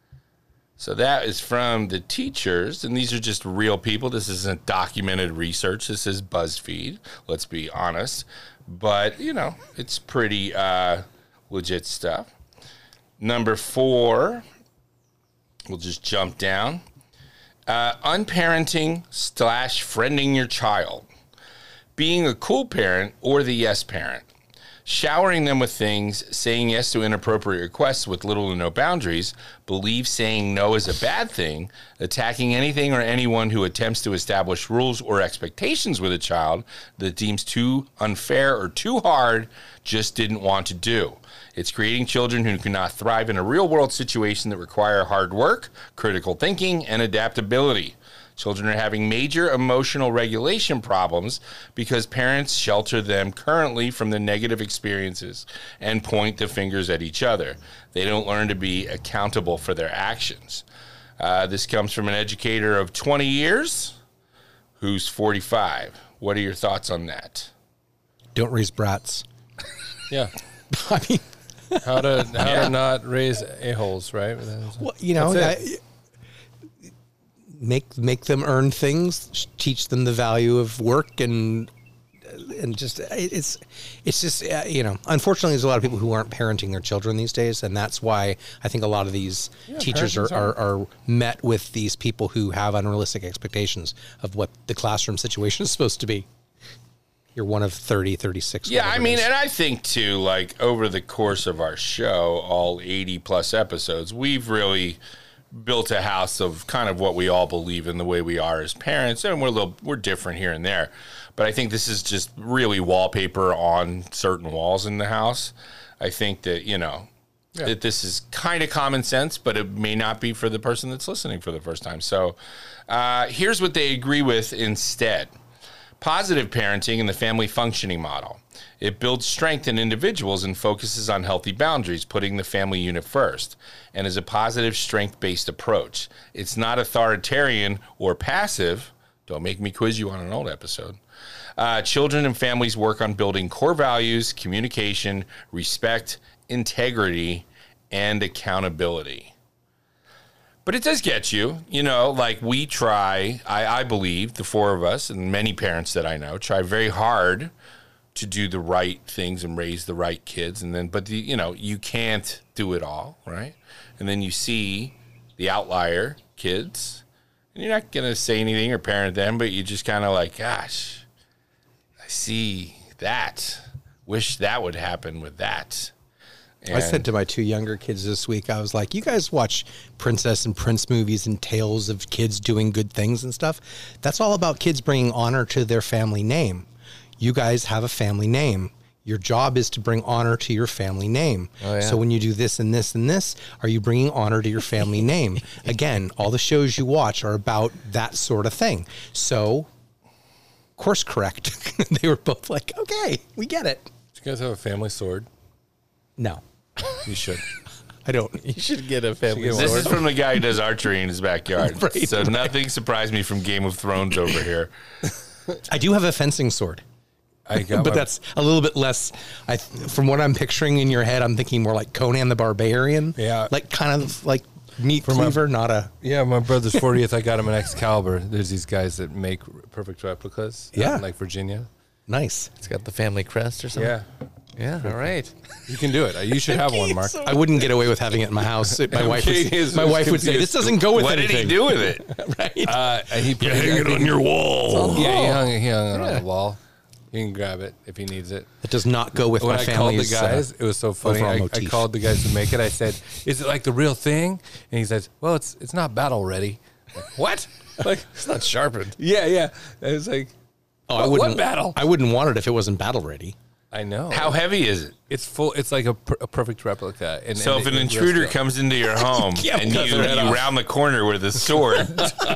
So that is from the teachers, and these are just real people. This isn't documented research. This is BuzzFeed, let's be honest. But, you know, it's pretty uh, legit stuff. Number four, we'll just jump down. Uh, unparenting slash friending your child. Being a cool parent or the yes parent. Showering them with things, saying yes to inappropriate requests with little or no boundaries, believe saying no is a bad thing, attacking anything or anyone who attempts to establish rules or expectations with a child that deems too unfair or too hard, just didn't want to do. It's creating children who cannot thrive in a real-world situation that require hard work, critical thinking, and adaptability. Children are having major emotional regulation problems because parents shelter them currently from the negative experiences and point the fingers at each other. They don't learn to be accountable for their actions. Uh, this comes from an educator of twenty years who's forty-five. What are your thoughts on that? Don't raise brats. Yeah. I mean, how to how Yeah. to not raise a-holes, right? well, you know, That's I, make make them earn things, teach them the value of work, and and just it's it's just uh, you know, unfortunately, there's a lot of people who aren't parenting their children these days, and that's why I think a lot of these Yeah, teachers are, parenting's are hard. are met with these people who have unrealistic expectations of what the classroom situation is supposed to be. You're one of thirty, thirty-six. Yeah, I whatever it mean, is. and I think too, like over the course of our show, all eighty plus episodes, we've really built a house of kind of what we all believe in the way we are as parents, and we're a little we're different here and there. But I think this is just really wallpaper on certain walls in the house. I think that, you know, Yeah. that this is kind of common sense, but it may not be for the person that's listening for the first time. So uh, here's what they agree with instead. Positive parenting and the family functioning model. It builds strength in individuals and focuses on healthy boundaries, putting the family unit first, and is a positive strength-based approach. It's not authoritarian or passive. Don't make me quiz you on an old episode. Uh, children and families work on building core values, communication, respect, integrity, and accountability. But it does get you, you know, like we try, I, I believe, the four of us and many parents that I know try very hard to do the right things and raise the right kids. And then, but, the, you know, you can't do it all, right? And then you see the outlier kids, and you're not going to say anything or parent them, but you just kind of like, gosh, I see that. Wish that would happen with that. I said to my two younger kids this week, I was like, you guys watch princess and prince movies and tales of kids doing good things and stuff. That's all about kids bringing honor to their family name. You guys have a family name. Your job is to bring honor to your family name. Oh, yeah. So when you do this and this and this, are you bringing honor to your family name? Again, all the shows you watch are about that sort of thing. So course correct. They were both like, okay, we get it. You guys have a family sword? No, You should. I don't. You should get a family Should get This sword. is from the guy who does archery in his backyard. Right, so nothing surprised me from Game of Thrones over here. I do have a fencing sword. I got But my- that's a little bit less. I, from what I'm picturing in your head, I'm thinking more like Conan the Barbarian. Yeah. like kind of like meat my- cleaver, not a. Yeah, my brother's fortieth. I got him an Excalibur. There's these guys that make perfect replicas. out Yeah. in, like Virginia. Nice. It's got the family crest or something. Yeah, Yeah. All right. you can do it. You should have one, Mark. I wouldn't get away with having it in my house. It- my wife Okay, would, is- my is wife would say, confused. "This doesn't go with What did anything." he do with it? Right? Uh, and he put Hang it on your wall. Yeah, he hung, it- he hung it on the wall. You can grab it if he needs it. It does not go with When my I called the family's. guys, uh, it was so funny. overall I, I motif. called the guys to make it. I said, "Is it like the real thing?" And he says, "Well, it's it's not battle ready." Like, what? Like It's not sharpened. yeah, yeah. I was like, oh, I what- wouldn't what battle? I wouldn't want it if it wasn't battle ready. I know. How heavy is it? It's full. It's like a, per, a perfect replica. And, So and if an it- it intruder rests comes into your home Yeah, and cut you, their head you off. round the corner with a sword,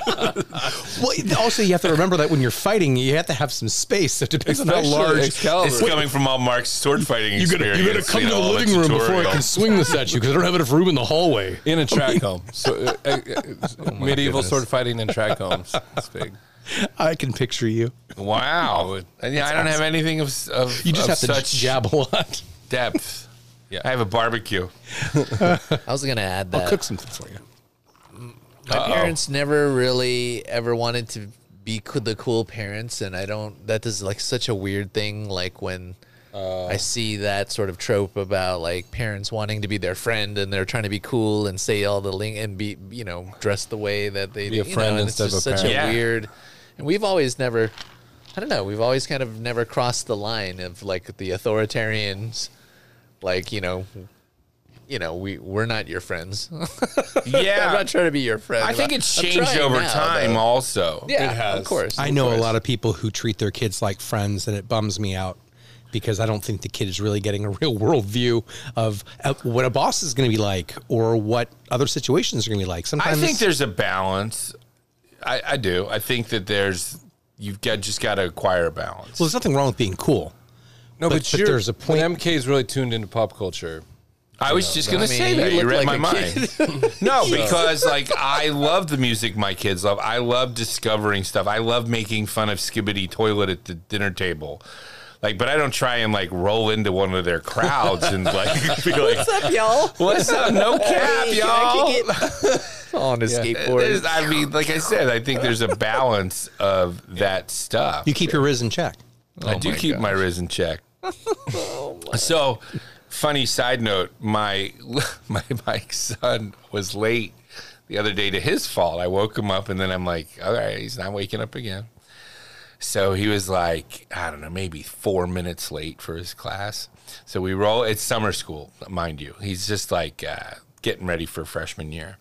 Well, also you have to remember that when you're fighting, you have to have some space. So it depends on how Especially large. Excalibur. it's coming from all Mark's sword fighting You gotta, experience. you gotta come you to know, the all living room before I tutorial. can swing this at you because I don't have enough room in the hallway. in a track home. So uh, uh, uh, medieval goodness. sword fighting in track homes. It's big. I can picture you. Wow. And yeah, I don't have anything of, of You just of have to such jab a lot. depth. Yeah. I have a barbecue. I was gonna add that I'll cook something for you. my Uh-oh. parents never really ever wanted to be co- the cool parents, and I don't. That is like such a weird thing. Like when I see that sort of trope about like parents wanting to be their friend and they're trying to be cool and say all the ling and be you know dress the way that they Be do. a you friend know, and instead it's just of a such a parent. Yeah. weird. And we've always never. I don't know. We've always kind of never crossed the line of like the authoritarians, like you know. You know, we we're not your friends. Yeah. I'm not trying to be your friend. I think I'm- it's I'm changed trying over now, time though. also. Yeah, It has. of course. I of know a course. lot of people who treat their kids like friends, and it bums me out because I don't think the kid is really getting a real world view of uh, what a boss is going to be like or what other situations are going to be like. I Sometimes think there's a balance. I, I do. I think that there's, you've got just got to acquire a balance. well, there's nothing wrong with being cool. No, But- but, but you're, there's a point- When M K is really tuned into pop culture. I was just going I to mean, say you that. You look read like my a mind. No, because like I love the music my kids love. I love discovering stuff. I love making fun of Skibbity Toilet at the dinner table. Like, but I don't try and like roll into one of their crowds and like be like, What's up, y'all? "What's up? No cap, Hey, can I y'all." kick it? On a skateboard. There's- I mean, like I said, I think there's a balance of that stuff. You keep your riz in check. I do my keep my riz in check. So, funny side note: my my my son was late the other day to his fault. I woke him up, and then I'm like, "All right, he's not waking up again." So he was like, I don't know, maybe four minutes late for his class. So we roll. It's summer school, mind you. He's just like uh, getting ready for freshman year.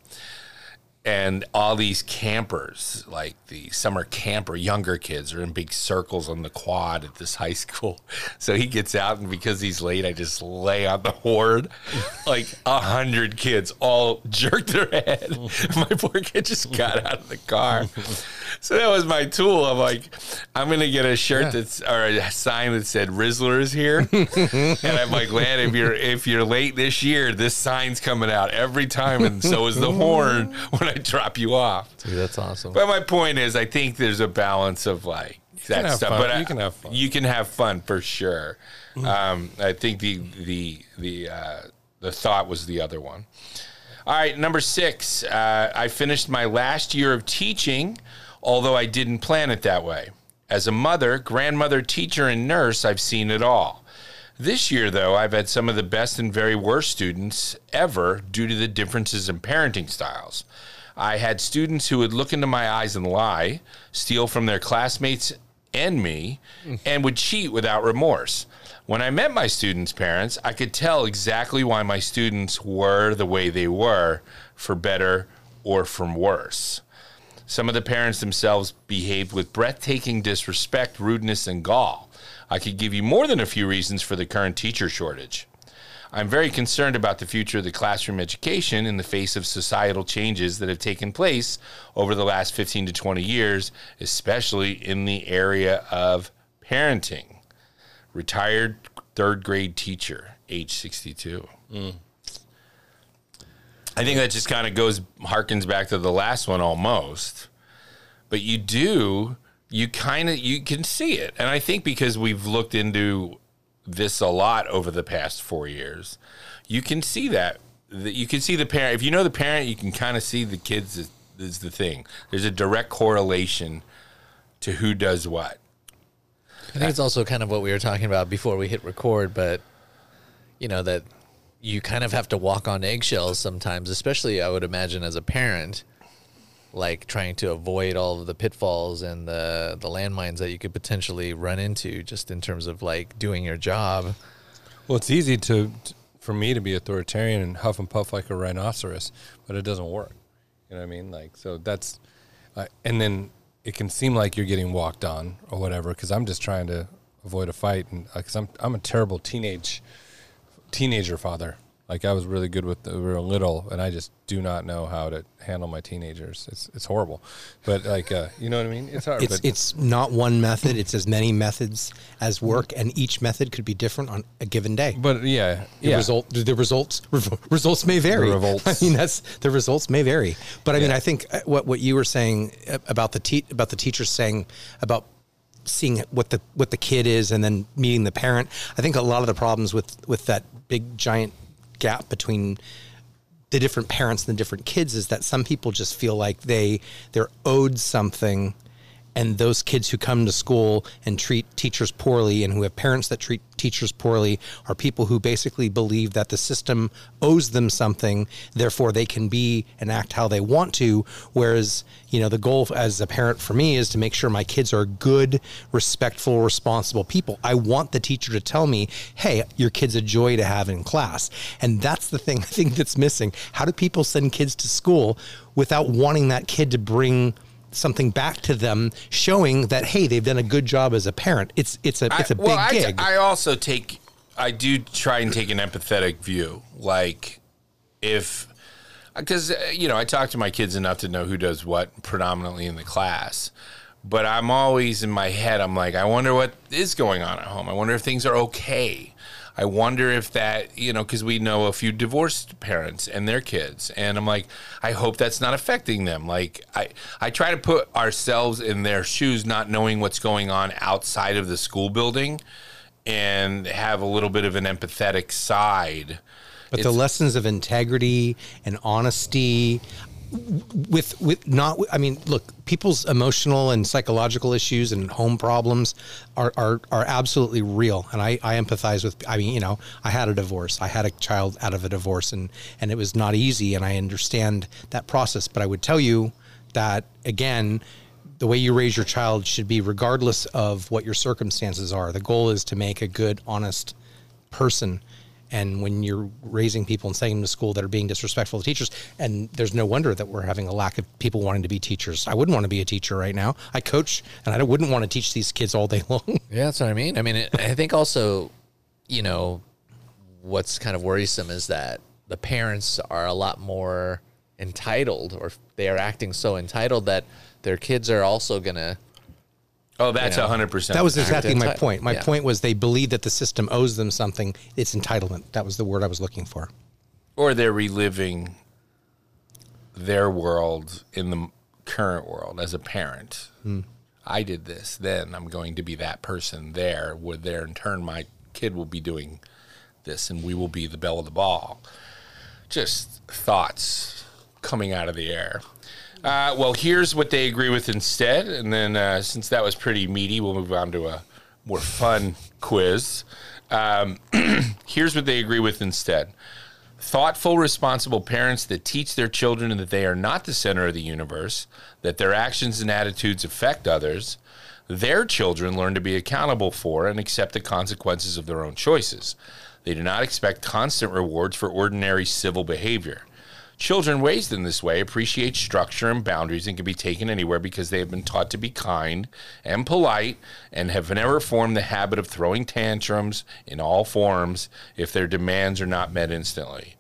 And all these campers, like the summer camper, younger kids, are in big circles on the quad at this high school. So he gets out, and because he's late, I just lay on the horde. Like a hundred kids all jerk their head. My poor kid just got out of the car. So that was my tool. I'm like, I'm gonna get a shirt Yeah. that's or a sign that said Rizzler is here. And I'm like, man, if you're if you're late this year, this sign's coming out every time, and so is the horn when I drop you off. Dude, that's awesome. But my point is, I think there's a balance of like that have stuff. fun. But I- You can have fun. You can have fun for sure. Um, I think the the the uh, the thought was the other one. All right, number six. Uh, I finished my last year of teaching, although I didn't plan it that way. As a mother, grandmother, teacher, and nurse, I've seen it all. This year, though, I've had some of the best and very worst students ever due to the differences in parenting styles. I had students who would look into my eyes and lie, steal from their classmates and me, and would cheat without remorse. When I met my students' parents, I could tell exactly why my students were the way they were, for better or for worse. Some of the parents themselves behaved with breathtaking disrespect, rudeness, and gall. I could give you more than a few reasons for the current teacher shortage. I'm very concerned about the future of the classroom education in the face of societal changes that have taken place over the last fifteen to twenty years, especially in the area of parenting. Retired third grade teacher, age sixty-two. Mm. I think that just kind of goes, harkens back to the last one almost. But you do, you kind of, you can see it. And I think because we've looked into this a lot over the past four years, you can see that. You can see the parent. If you know the parent, you can kind of see the kids is, is the thing. There's a direct correlation to who does what. I think it's also kind of what we were talking about before we hit record, but, you know, that you kind of have to walk on eggshells sometimes, especially I would imagine as a parent, like trying to avoid all of the pitfalls and the, the landmines that you could potentially run into just in terms of like doing your job. Well, it's easy to, for me to be authoritarian and huff and puff like a rhinoceros, but it doesn't work. You know what I mean? Like, so that's, uh, and then it can seem like you're getting walked on or whatever, because I'm just trying to avoid a fight, and because I'm I'm a terrible teenage teenager father. Like, I was really good with the real little, and I just do not know how to handle my teenagers. It's it's horrible, but like uh, you know what I mean. It's hard. It's but, it's not one method. It's as many methods as work, and each method could be different on a given day. But yeah, The yeah. result, the results, results may vary. The revolts. I mean, that's the results may vary. But I mean, Yeah. I think what what you were saying about the te- about the teachers saying about seeing what the what the kid is and then meeting the parent. I think a lot of the problems with with that big giant gap between the different parents and the different kids is that some people just feel like they they're owed something, and those kids who come to school and treat teachers poorly and who have parents that treat teachers poorly are people who basically believe that the system owes them something, therefore they can be and act how they want to. Whereas, you know, the goal as a parent for me is to make sure my kids are good, respectful, responsible people. I want the teacher to tell me, hey, your kid's a joy to have in class. And that's the thing I think that's missing. How do people send kids to school without wanting that kid to bring something back to them, showing that, hey, they've done a good job as a parent? It's it's a it's a I, big well, I, gig. I also take, I do try and take an empathetic view. Like, if, because, uh, you know, I talk to my kids enough to know who does what predominantly in the class. But I'm always in my head, I'm like, I wonder what is going on at home. I wonder if things are okay. I wonder if that, you know, because we know a few divorced parents and their kids. And I'm like, I hope that's not affecting them. Like, I, I try to put ourselves in their shoes, not knowing what's going on outside of the school building, and have a little bit of an empathetic side. But It's- the lessons of integrity and honesty with with not I mean, look, people's emotional and psychological issues and home problems are are, are absolutely real, and I, I empathize with. I mean, you know, I had a divorce. I had a child out of a divorce, and and it was not easy, and I understand that process. But I would tell you that, again, the way you raise your child should be regardless of what your circumstances are. The goal is to make a good, honest person. And when you're raising people and sending them to school that are being disrespectful to teachers, and there's no wonder that we're having a lack of people wanting to be teachers. I wouldn't want to be a teacher right now. I coach, and I wouldn't want to teach these kids all day long. Yeah, that's what I mean. I mean, it, I think also, you know, what's kind of worrisome is that the parents are a lot more entitled, or they are acting so entitled that their kids are also going to. Oh, that's You know, one hundred percent. That was exactly my enti- point. My yeah. point was they believe that the system owes them something. It's entitlement. That was the word I was looking for. Or they're reliving their world in the current world as a parent. Hmm. I did this, then I'm going to be that person there, where there in turn my kid will be doing this, and we will be the belle of the ball. Just thoughts coming out of the air. Uh, well, here's what they agree with instead, and then uh, since that was pretty meaty, we'll move on to a more fun quiz. Um, here's what they agree with instead. Thoughtful, responsible parents that teach their children that they are not the center of the universe, that their actions and attitudes affect others. Their children learn to be accountable for and accept the consequences of their own choices. They do not expect constant rewards for ordinary civil behavior. Children raised in this way appreciate structure and boundaries and can be taken anywhere because they have been taught to be kind and polite and have never formed the habit of throwing tantrums in all forms if their demands are not met instantly.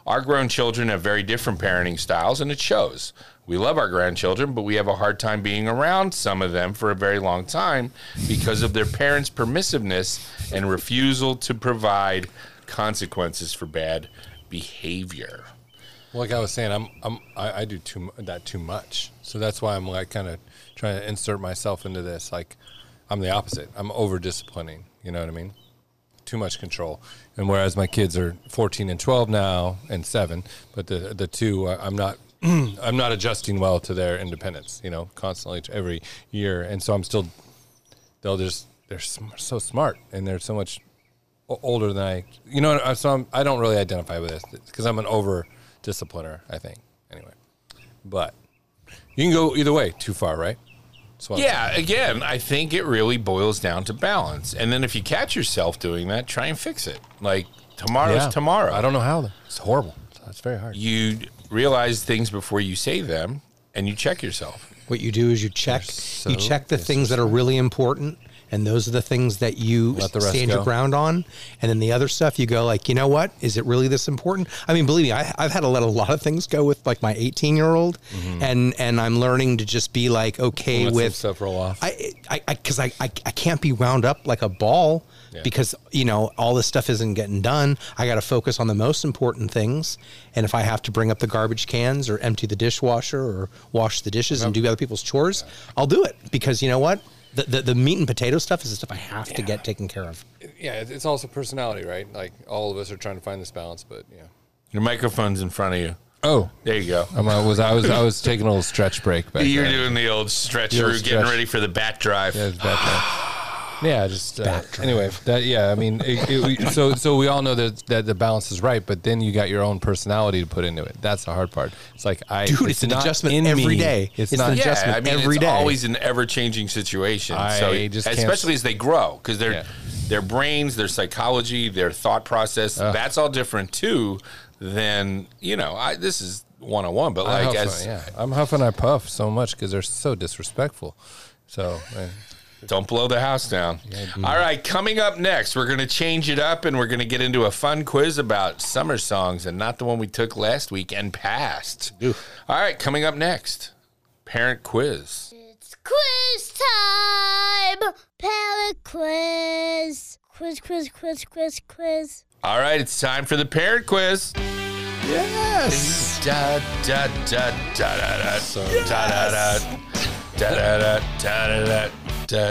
Our grown children have very different parenting styles, and it shows. We love our grandchildren, but we have a hard time being around some of them for a very long time because of their parents' permissiveness and refusal to provide consequences for bad behavior. Like I was saying, I'm I'm I, I do too that too much, so that's why I'm like kind of trying to insert myself into this. Like I'm the opposite. I'm over disciplining. You know what I mean? Too much control. And whereas my kids are fourteen and twelve now and seven, but the the two I'm not. I'm not adjusting well to their independence, you know, constantly every year. And so I'm still, they'll just, they're so smart and they're so much older than I, you know, so I'm, I don't really identify with this because I'm an over discipliner, I think, anyway. But you can go either way, too far, right? Yeah, again, I think it really boils down to balance. And then if you catch yourself doing that, try and fix it. Like, tomorrow's Yeah. tomorrow. I don't know how. It's horrible. It's very hard. You realize things before you say them, and you check yourself. What you do is you check so you check the things that are really important, and those are the things that you Let the rest stand your go. ground on. And then the other stuff, you go like, you know what? Is it really this important? I mean, believe me, I, I've had to let a lot of things go with like my eighteen-year-old, and and I'm learning to just be like okay Let some with stuff roll off. I I because I, I, I I can't be wound up like a ball. Yeah. Because, you know, all this stuff isn't getting done. I got to focus on the most important things. And if I have to bring up the garbage cans or empty the dishwasher or wash the dishes and do other people's chores, I'll do it. Because you know what? The, the, the meat and potato stuff is the stuff I have to get taken care of. Yeah, it's it's also personality, right? Like all of us are trying to find this balance, but yeah. Your microphone's in front of you. Oh, There you go. I'm, I was I was I was taking a little stretch break back You're there. doing the old stretch The old through, getting stretch. ready for the bat drive. Yeah, it's back there. Yeah, just uh, anyway. That yeah, I mean, it, it, we, so so we all know that that the balance is right, but then you got your own personality to put into it. That's the hard part. It's like I, Dude, it's an not adjustment in every me. day. It's, It's not. an Yeah, adjustment I mean, every it's day. always an ever-changing situation. I so, just can't- especially as they grow, because their Yeah. their brains, their psychology, their thought process, that's all different too. Than you know, I this is one on one, but I like huff, as yeah, I'm huffing. I puff so much because they're so disrespectful. So. uh, don't blow the house down. All right, coming up next, we're going to change it up and we're going to get into a fun quiz about summer songs and not the one we took last week and passed. All right, coming up next, parent quiz. It's quiz time! Parent quiz. Quiz, quiz, quiz, quiz, quiz. All right, it's time for the parent quiz. Yes. Da da da da da da da da da da da da da da.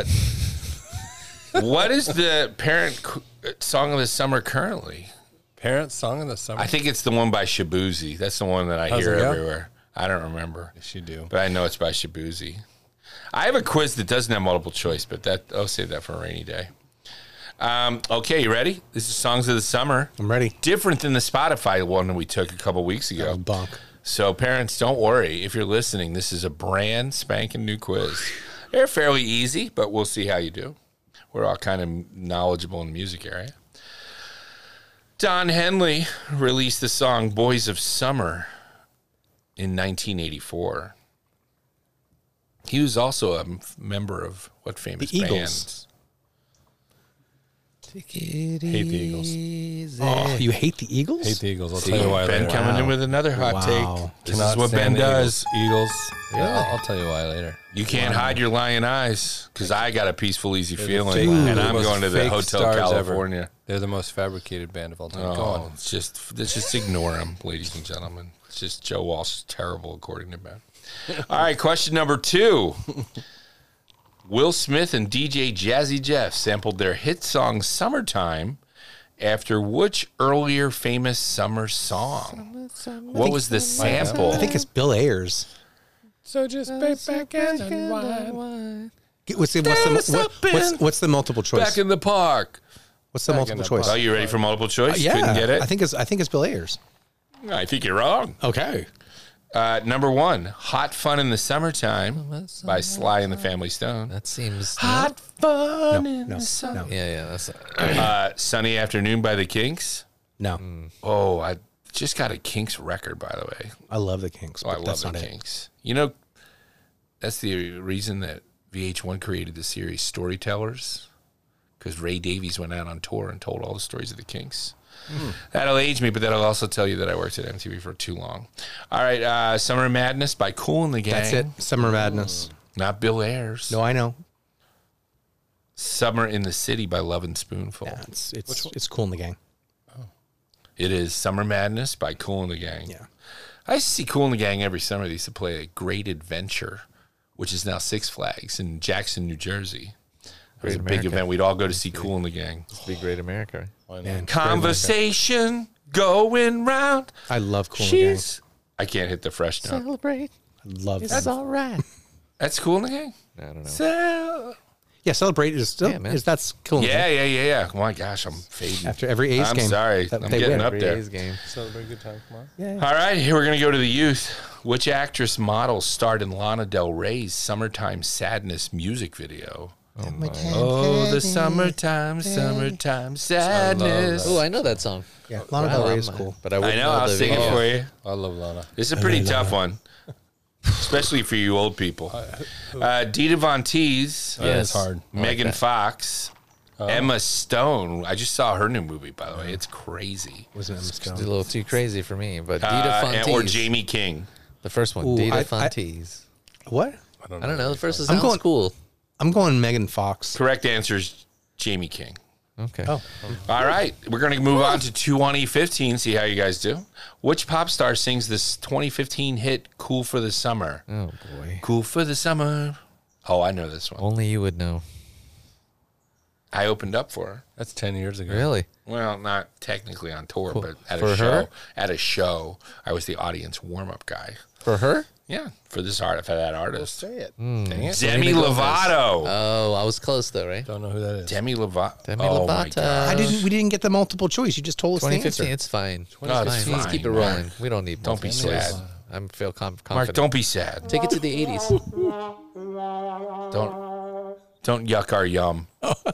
What is the parent qu- song of the summer currently? Parent song in the summer. I think it's the one by Shabuzi. That's the one that I How's hear it go? everywhere. I don't remember, yes, you do. but I know it's by Shabuzi. I have a quiz that doesn't have multiple choice, but that I'll save that for a rainy day. Um, okay, you ready? This is Songs of the Summer. I'm ready. Different than the Spotify one that we took a couple weeks ago. Oh, bonk. So parents, don't worry. If you're listening, this is a brand spanking new quiz. They're fairly easy, but we'll see how you do. We're all kind of knowledgeable in the music area. Don Henley released the song Boys of Summer in nineteen eighty-four. He was also a m- member of what famous The Eagles. bands? Hate the Eagles. Oh, you hate the Eagles? Hate the Eagles. I'll See, tell you why Ben later. coming in with another hot Wow. take. This Cannot is what Ben stand the does. Eagles. Eagles. Yeah, I'll, I'll tell you why later. You can't hide your lion eyes because I got a peaceful, easy feeling, fake- and the I'm most going to the fake Hotel stars ever. California. They're the most fabricated band of all time. Go Oh, on. it's just, let's just ignore them, ladies and gentlemen. It's just Joe Walsh is terrible, according to Ben. All right, question number two. Will Smith and D J Jazzy Jeff sampled their hit song "Summertime" after which earlier famous summer song? What was the sample? I think it's Bill Ayers. So just pay back and unwind. What's the, what's, the, what, what's, what's the multiple choice? Back in the park. What's the back multiple in the choice? Oh, you ready for multiple choice? yeah, Couldn't get it? I think it's I think it's Bill Ayers. I think you're wrong. Okay. Uh, number one, Hot Fun in the Summertime by Sly and the Family Stone. That seems Hot Fun in No, the Summer. no, Yeah, yeah. That's Uh, Sunny Afternoon by the Kinks. no. Oh, I just got a Kinks record, by the way. I love the Kinks. Oh, I But love that's the not it. Kinks. You know, that's the reason that V H one created the series Storytellers, because Ray Davies went out on tour and told all the stories of the Kinks. That'll age me, but that'll also tell you that I worked at M T V for too long. All right, uh, Summer Madness by Kool and the Gang. That's it. Summer Madness. Not Bill Ayers. No, I know. Summer in the City by Love and Spoonful. Yeah, it's it's it's Kool and the Gang. It is Summer Madness by Kool and the Gang. Yeah. I used to see Kool and the Gang every summer. They used to play a Great Adventure, which is now Six Flags in Jackson, New Jersey. It was a big America. event. We'd all go to see Kool and the Gang. It's Big Great America. Right? Man, Conversation going round. I love Kool and the Gang. She's. I can't hit the fresh note. Celebrate. I love It's that. all right. That's Kool and the Gang. I don't know. So, Yeah, Celebrate is still Yeah, man. is that's Kool and the yeah, Gang. yeah, yeah, yeah. Oh my gosh, I'm fading. After every A's I'm game. sorry. that I'm they getting win. up there. A's game. Celebrate a good time. Come on. All right, here we're going to go to the youth. Which actress model starred in Lana Del Rey's Summertime Sadness music video? Oh, the summertime, summertime sadness. Oh, I know that song. Yeah, Lana Del Wow, Rey I'm- is cool. But I, I wouldn't know, I'll the sing it video. for you. I love Lana. This is a pretty tough one, especially for you old people. Uh, Dita Von Teese, Yeah, it's hard. Megan that. Fox, Emma Stone. I just saw her new movie, by the way. It's crazy. Wasn't Emma It's a Stone. little too crazy for me. But Dita Uh, and- or Fontees. Jamie King. The first one. Ooh, Dita I- I- Fontees. What? I don't know. The first one I'm sounds going- cool. I'm going Megan Fox. Correct answer is Jamie King. Okay. Oh. All right, we're going to move on to two one E fifteen, see how you guys do. Which pop star sings this twenty fifteen hit, Cool for the Summer? Oh, boy. Cool for the Summer. Oh, I know this one. Only you would know. I opened up for her. That's ten years ago. Really? Well, not technically on tour, but at For a show. her? At a show, I was the audience warm-up guy. For her? Yeah, for this art, for that artist. Say it. Dang it. Selena Demi Gomez. Lovato. Oh, I was close though, right? Don't know who that is. Demi Lovato. Demi oh my Lovato. God. I didn't. We didn't get the multiple choice. You just told us the twenty answer. fifteen. It's fine. It's No, it's fine. Let's fine, keep it Mark. rolling. We don't need. Don't be multiple choice. sad. I feel com- confident. Mark, don't be sad. Take it to the eighties. Don't don't yuck our yum.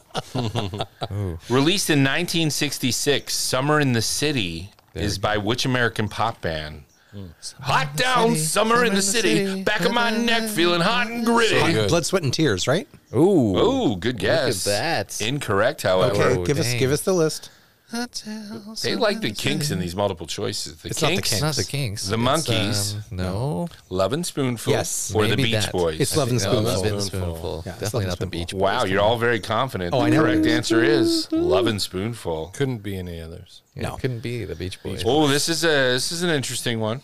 Released in nineteen sixty-six, Summer in the City is by which American pop band? Hot down, City, summer in the city, back of my neck feeling hot and gritty. good. Blood, sweat, and tears. Right? Ooh. Oh, good guess. Look at that. Incorrect, however. Okay. Oh, give us dang. give us the list. They like the Kinks in these multiple choices. The It's not the Kinks, It's not the Kinks. The It's, Monkees. um, no. Love and Spoonful, Yes. or the Maybe Beach that. Boys. It's Love and No, Spoonful. Love and Spoonful. Spoonful. Yeah, it's Definitely Love not the and Beach Boys. Wow, you're all very confident. Oh, the I know. correct answer is Love and Spoonful. Couldn't be any others. Yeah, No. it couldn't be the Beach Boys. Oh, this is a this is an interesting one.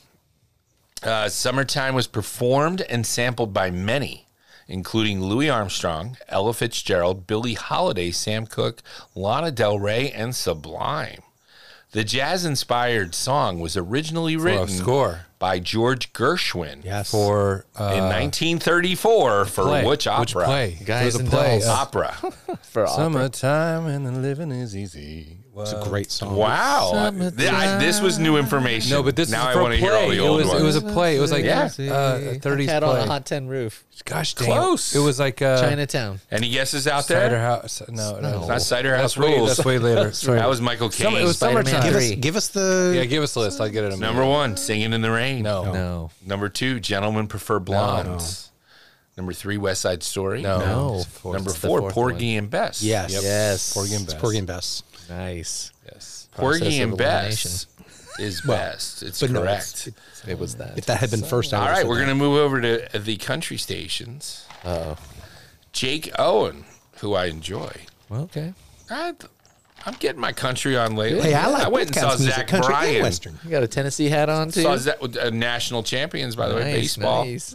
Uh, Summertime was performed and sampled by many, including Louis Armstrong, Ella Fitzgerald, Billie Holiday, Sam Cooke, Lana Del Rey, and Sublime. The jazz-inspired song was originally For a written score. by George Gershwin Yes. For uh, in nineteen thirty-four for play. which opera? Which play? Guys For the and play. dolls. uh, Opera. For opera. Summertime and the living is easy. It's a great song. Wow. Th- I- this was new information. No, but this now is I for want a to hear all play. the It old was, ones. it was a play. It was like Yeah. uh, a thirties Cat on play. a hot tin roof. Gosh dang Close. it. It was like uh, Chinatown. Any guesses out Cider there? House. No, no. It's not Cider House That's way, Rules. that's way later. Sorry. That was Michael Caine. Some- it was Spider-Man summertime. Give us three. give us the. Yeah, give us a list. I'll get it. in a Number minute. one, Singing in the Rain. No. No. Number two, Gentlemen Prefer Blondes. Number three, West Side Story. No. No. Number It's the four, fourth Porgy one. and Bess. Yes. Yes. Porgy and It's Bess. Porgy and Bess. Nice. Yes. Porgy Process and of elimination. Bess is Well, best. It's but no, correct. it's- It was that. If that had been first, I All would've right, said we're that. going to move over to the country stations. Oh. Jake Owen, who I enjoy. Okay. I, I'm getting my country on lately. Hey, I like I went and both saw kinds of music, Zach country and Bryan. western. You got a Tennessee hat on too? Saw Zach, uh, national champions, by the way, Nice, baseball. nice.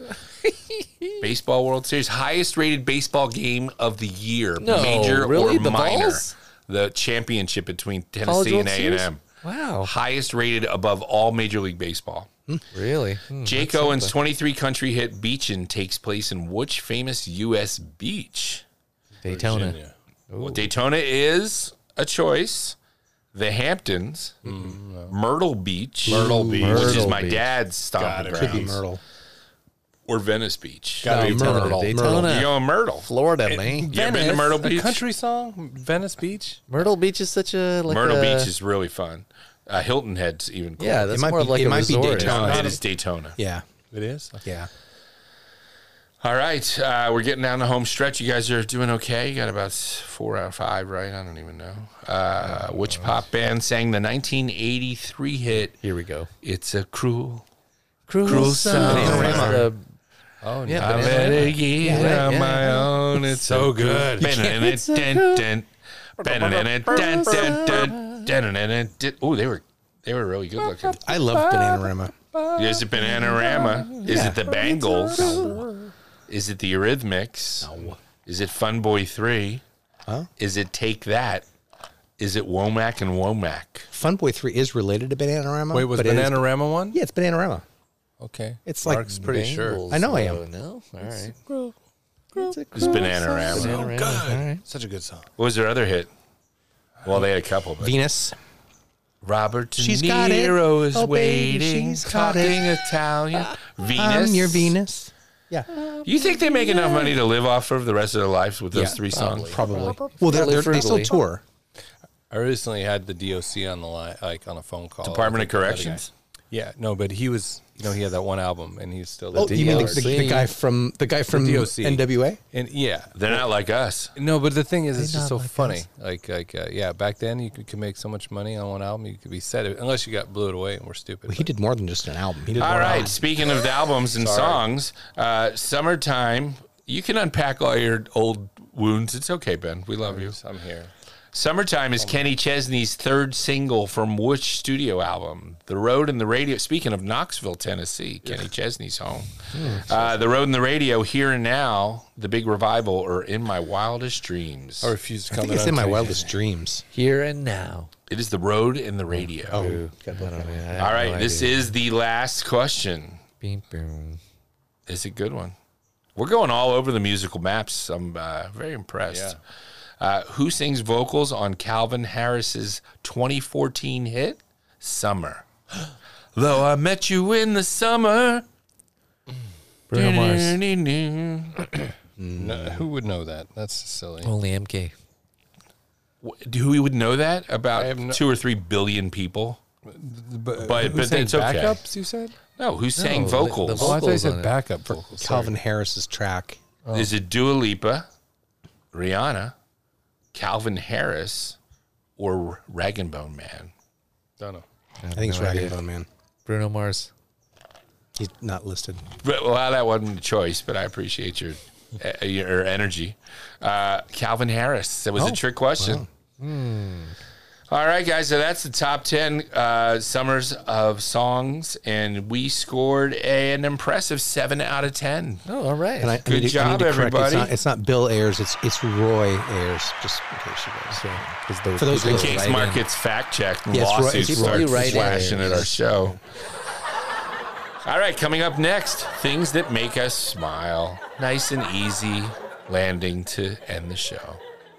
Baseball World Series, highest rated baseball game of the year, No, major really? or The minor. balls? The championship between College Tennessee World and A Series? and M. Wow. Highest rated above all Major League Baseball. Really? Hmm, Jake that's Owen's something. twenty-three country hit Beachin' takes place in which famous U S beach? Daytona. Virginia. Well, Daytona is a choice. The Hamptons, Myrtle Beach, Myrtle Beach. which is Myrtle my Beach. dad's stomping Gotta Could be grounds, Myrtle. or Venice Beach. Gotta be Daytona. Myrtle. Daytona. You going Myrtle? Florida, man. You ever been to Myrtle Beach? A country song? Venice Beach? Myrtle Beach is such a like Myrtle a, Beach is really fun. Uh, Hilton Head's even cool. yeah. That's might more be- of like it a might be resort. Daytona. it is Daytona. Yeah. It is? Yeah. All right, uh, we're getting down the home stretch. You guys are doing okay. You got about four out of five, right? I don't even know. Uh, which pop band sang the nineteen eighty-three hit? Here we go. It's a cruel, Cruel, cruel Summer. summer. Uh, Oh, Yeah, I Banana better Rama. get Yeah, on yeah, my yeah. own. It's so good. Oh, they were they were really good looking. I love Bananarama. Is it Bananarama? Is it the Bangles? Is it the Eurythmics? No. Is it Fun Boy three? Huh? Is it Take That? Is it Womack and Womack? Funboy three is related to Bananarama. Wait, was but it is- Bananarama one? Yeah, it's Bananarama. Okay. It's like Mark's pretty sure. Bengals, I know I am. though, No? All right. It's Bananarama. Bananarama. All right. Such a good song. What was their other hit? Well, they had a couple. But Venus. Robert De She's got it. Niro is Oh, baby, waiting, she's got it. talking Italian. Venus. I'm your Venus. Yeah, You think they make enough money to live off of the rest of their lives with those Yeah, three songs? probably. Well, they're, they're, they still frugally. tour. I recently had the D O C on the line, like on a phone call. Department of with the other Corrections? guy. Yeah, no, but he was, you know, he had that one album, and he's still. Oh, the you mean the, D O C. the, the guy from the guy from D O C. N W A? And yeah, They're not like us. no, but the thing is, it's just so not like funny. us. Like, like, uh, yeah, back then you could, could make so much money on one album, you could be set, unless you got blew it away and we're stupid. Well, he did more than just an album. He did All more right. albums. Speaking of the albums and songs, uh, summertime. You can unpack all your old wounds. It's okay, Ben. We love you. I'm here. Summertime is Kenny Chesney's third single from which studio album? The Road and the Radio. Speaking of Knoxville, Tennessee, Kenny Chesney's home. Uh, the Road and the Radio, Here and Now, The Big Revival, or In My Wildest Dreams. I refuse to I come think it's in my wildest dreams. Here and now. It is The Road and the Radio. Oh, I don't know. I have All right, no this idea. is the last question. Beep, boom. It's a good one. We're going all over the musical maps. I'm uh, very impressed. Uh, who sings vocals on Calvin Harris's twenty fourteen hit, Summer? Though I met you in the summer. Bruno Mars. No, who would know that? That's silly. Only M K. Who would know that? About I have no- two or three billion people. But, But- who but sang it's okay. backups, you said? No, who sang the- vocals? the Oh, I thought you Vocals said on it. backup vocals. Calvin Harris's track. Is it Dua Lipa, Rihanna, Calvin Harris, or Rag and Bone Man? Don't know. I think it's no Rag idea. and Bone Man. Bruno Mars. He's not listed. But, well, that wasn't a choice, but I appreciate your uh, your energy. Uh, Calvin Harris. That was a Oh, trick question. All right, guys. So that's the top ten uh, summers of songs, and we scored a, an impressive seven out of ten. Oh, all right. And I, I Good need to- I job, need to correct, everybody. It's not, it's not Bill Ayers. It's it's Roy Ayers. Just in case you guys. Because those For those In people case write Mark in. gets fact checked and Yes, Roy- lawsuits it's start Roy Wright flashing at Ayers. our show. All right, coming up next, things that make us smile. Nice and easy landing to end the show.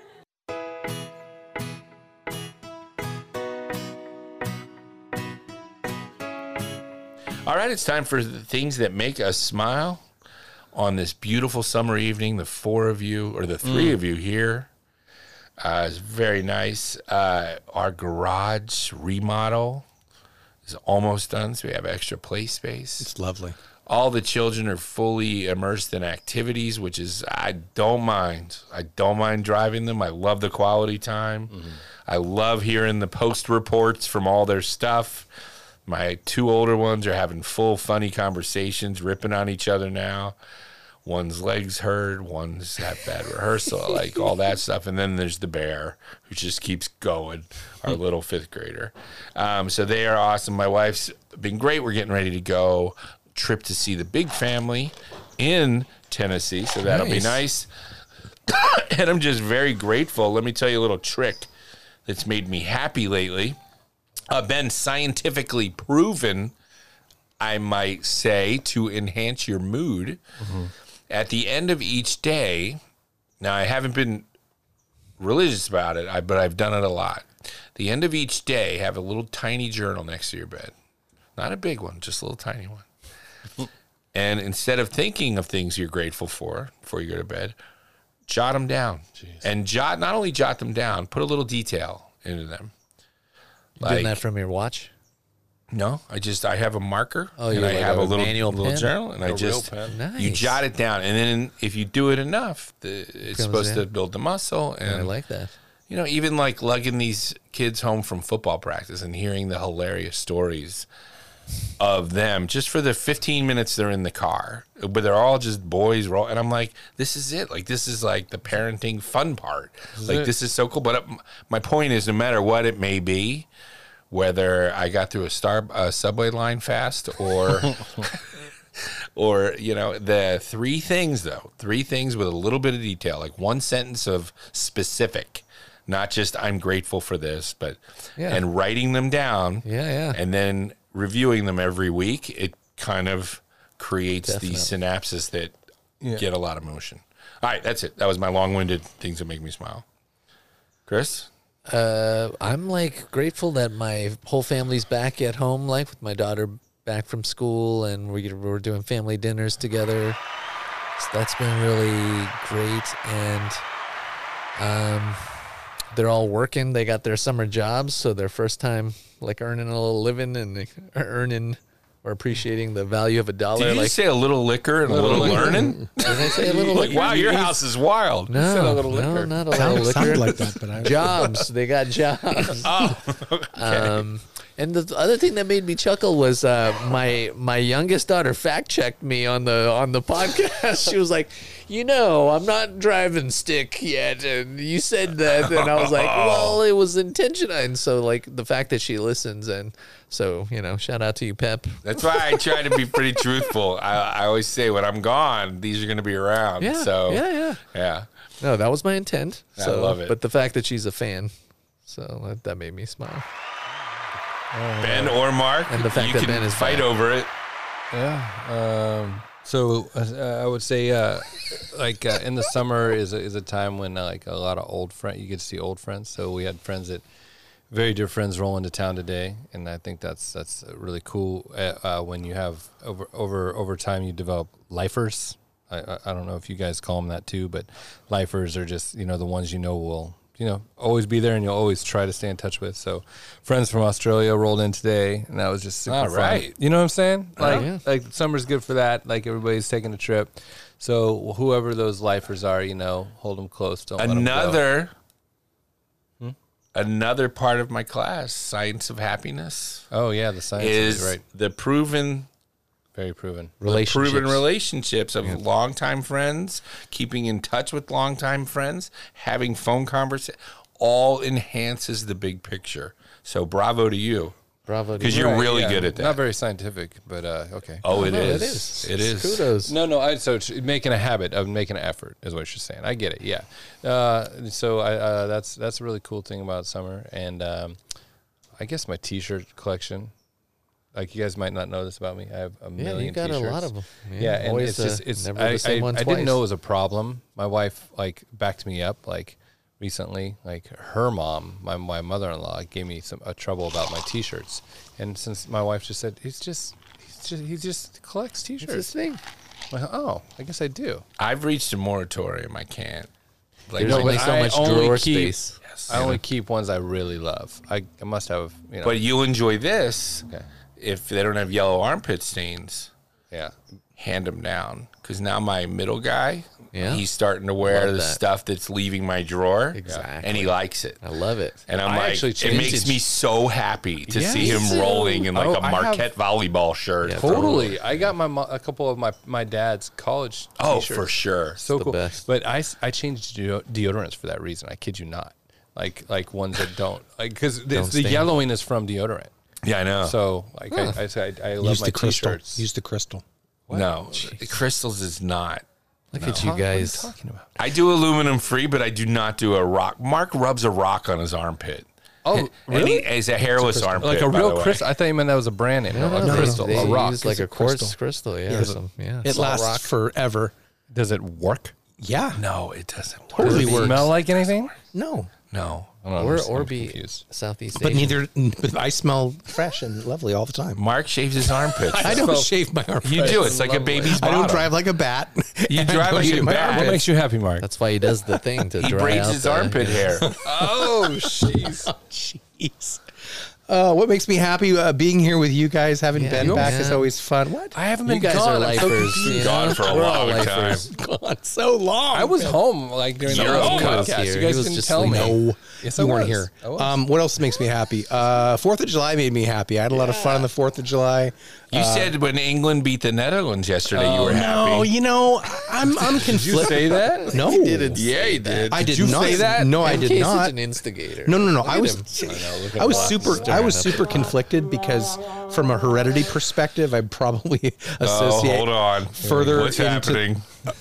All right, it's time for the things that make us smile on this beautiful summer evening. The four of you, or the three of you here, uh, is very nice. Uh, our garage remodel is almost done, so we have extra play space. It's lovely. All the children are fully immersed in activities, which is, I don't mind. I don't mind driving them. I love the quality time. I love hearing the post reports from all their stuff. My two older ones are having full funny conversations, ripping on each other now. One's legs hurt, one's had bad rehearsal, like all that stuff. And then there's the bear who just keeps going, our little fifth grader. Um, so they are awesome. My wife's been great. We're getting ready to go trip to see the big family in Tennessee. So that'll be nice. And I'm just very grateful. Let me tell you a little trick that's made me happy lately. Uh, been scientifically proven, I might say, to enhance your mood. Mm-hmm. At the end of each day, now I haven't been religious about it, I, but I've done it a lot. The end of each day, have a little tiny journal next to your bed. Not a big one, just a little tiny one. And instead of thinking of things you're grateful for before you go to bed, jot them down. Jeez. And jot not only jot them down, put a little detail into them. Doing that from your watch? No, I just I have a marker Oh, and you I like have a a little manual little pen? journal and I real just pen. Nice. you jot it down and then if you do it enough, the, it's Comes supposed in. to build the muscle. And I like that. you know, even like lugging these kids home from football practice and hearing the hilarious stories of them just for the fifteen minutes they're in the car, but they're all just boys roll. And I'm like, this is it. Like, this is like the parenting fun part. Like, it. this is so cool. But uh, my point is, no matter what it may be, whether I got through a star a subway line fast or or you know, the three things though, three things with a little bit of detail, like one sentence of specific, not just I'm grateful for this, but Yeah. and writing them down. Yeah, yeah. And then reviewing them every week, it kind of creates these synapses that get a lot of motion. All right, that's it. That was my long-winded things that make me smile. Chris? Uh, I'm like grateful that my whole family's back at home, like with my daughter back from school, and we, we're doing family dinners together. So that's been really great. And um, they're all working. They got their summer jobs, so their first time like earning a little living and earning or appreciating the value of a dollar. Did you like, just say a little liquor and a little learning? did I say a little Like, liquor? wow, your house is wild. No, You said a little no, liquor. not a Sound- little liquor. sounded like that, but I- jobs. They got jobs. Oh, Um, and the other thing that made me chuckle was uh, my my youngest daughter fact checked me on the on the podcast. She was like, "You know, I'm not driving stick yet," and you said that, and I was like, "Well, it was intentional." And so, like the fact that she listens, and so you know, shout out to you, Pep. That's why I try to be pretty truthful. I, I always say when I'm gone, these are going to be around. Yeah, so yeah, yeah. yeah. No, that was my intent. I So, love it. But the fact that she's a fan, so that, that made me smile. Ben or Mark, And the fact you that can Ben is fight back. over it. Yeah. Um, so uh, I would say, uh, like uh, in the summer is a, is a time when uh, like a lot of old friends, you get to see old friends. So we had friends that very dear friends roll into town today, and I think that's that's really cool. Uh, uh, when you have over over over time, you develop lifers. I, I I don't know if you guys call them that too, but lifers are just you know the ones you know will. You know, always be there, and you'll always try to stay in touch with. So, friends from Australia rolled in today, and that was just super All fun. right. You know what I'm saying? Like, Yeah. like summer's good for that. Like everybody's taking a trip. So whoever those lifers are, you know, hold them close. Don't let 'em go. Another, another part of my class, Science of Happiness, Oh yeah, the science is is right. the proven Very proven. the Relationships. proven relationships of longtime friends, keeping in touch with longtime friends, having phone conversations, all enhances the big picture. So bravo to you, Bravo. to because you. you're Right, really yeah. good at that. Not very scientific, but uh, okay. oh, it No, is. It is. It is. Kudos. No, no. I, so it's making a habit of making an effort is what you're saying. I get it. Yeah. Uh, so I, uh, that's that's a really cool thing about summer, and um, I guess my T-shirt collection. Like you guys might not know this about me. I have a Yeah, million you got T-shirts. a lot of them. Yeah, and always, it's just uh, it's never I, the same I, one I twice. didn't know it was a problem. My wife like backed me up like recently. Like her mom, my my mother-in-law, gave me some uh, trouble about my T-shirts, and since my wife just said he's just he's just he just collects It's his T-shirts. thing. Well, oh, I guess I do. I've reached a moratorium. I can't. Like, There's No, only but so I much only drawer keep- space. I only keep ones I really love. I, I must have you know. but you'll enjoy this Okay. if they don't have yellow armpit stains. yeah. Hand them down, because now my middle guy, Yeah. he's starting to wear Love the that. stuff that's leaving my drawer, Exactly. and he likes it. I love it. And I'm I like, actually it changed makes it. me so happy to Yeah, see me him too. rolling in like Oh, a I have- Marquette volleyball shirt. Yeah, Totally. I got my mo- a couple of my, my dad's college Oh, T-shirts. for sure. So the cool. best. But I, s- I changed deo- deodorants for that reason. I kid you not. Like like ones that don't like because the stain. yellowing is from deodorant. Yeah, I know. So like I, I, I, I love Use my the crystal. T-shirts. Use the crystal. no, the crystals is not. Look No. at you What are you guys. talking about? I do aluminum free, but I do not do a rock. Mark rubs a rock on his armpit. Oh, And really? he is a hairless armpit. Like a by real the way. crystal? I thought you meant that was a brand name. No, No, no, a they- crystal, they a rock. use like It's a a quartz crystal. crystal. Yeah, Yeah, or some, yeah. It salt lasts rock. forever. Does it work? Yeah. No, it doesn't work. Totally Does it works. smell like anything? No. No. I don't know, or I'm just- or I'm be confused. Southeast But Asian. neither. But I smell fresh and lovely all the time. Mark shaves his armpits. I don't shave my armpits. You do. It's like a baby's I bottom. don't drive like a bat. You And I drive don't like a shave my bat. What armpits. makes you happy, Mark? That's why he does the thing to He dry braids out his the, armpit hair. oh, jeez. Jeez. Uh, what makes me happy? Uh, being here with you guys, having Yeah, Ben you back know, is man. always fun. What? I haven't You been guys gone. are I'm so lifers. confused. You Gone know? for a We're all long time. lifers. God, so long. I was home like during the You're whole okay. podcast. Here. You He guys was didn't just tell me. sleeping. No, Yes, I you weren't was. here. I was. Um, what else makes me happy? Uh, Fourth of July made me happy. I had a lot of fun on the Fourth of July. You said when England beat the Netherlands yesterday, you were happy. No, you know, I'm I'm Did you conflicted. say that? No, He didn't Yeah, say he that. did. I did, you not say that? No, I M did K's not. such an instigator. No, no, no. Look I at was, him. look at I was Bob super, I stirring was up super conflicted because, from a heredity perspective, I probably Oh, associate. hold on. further What's into- happening?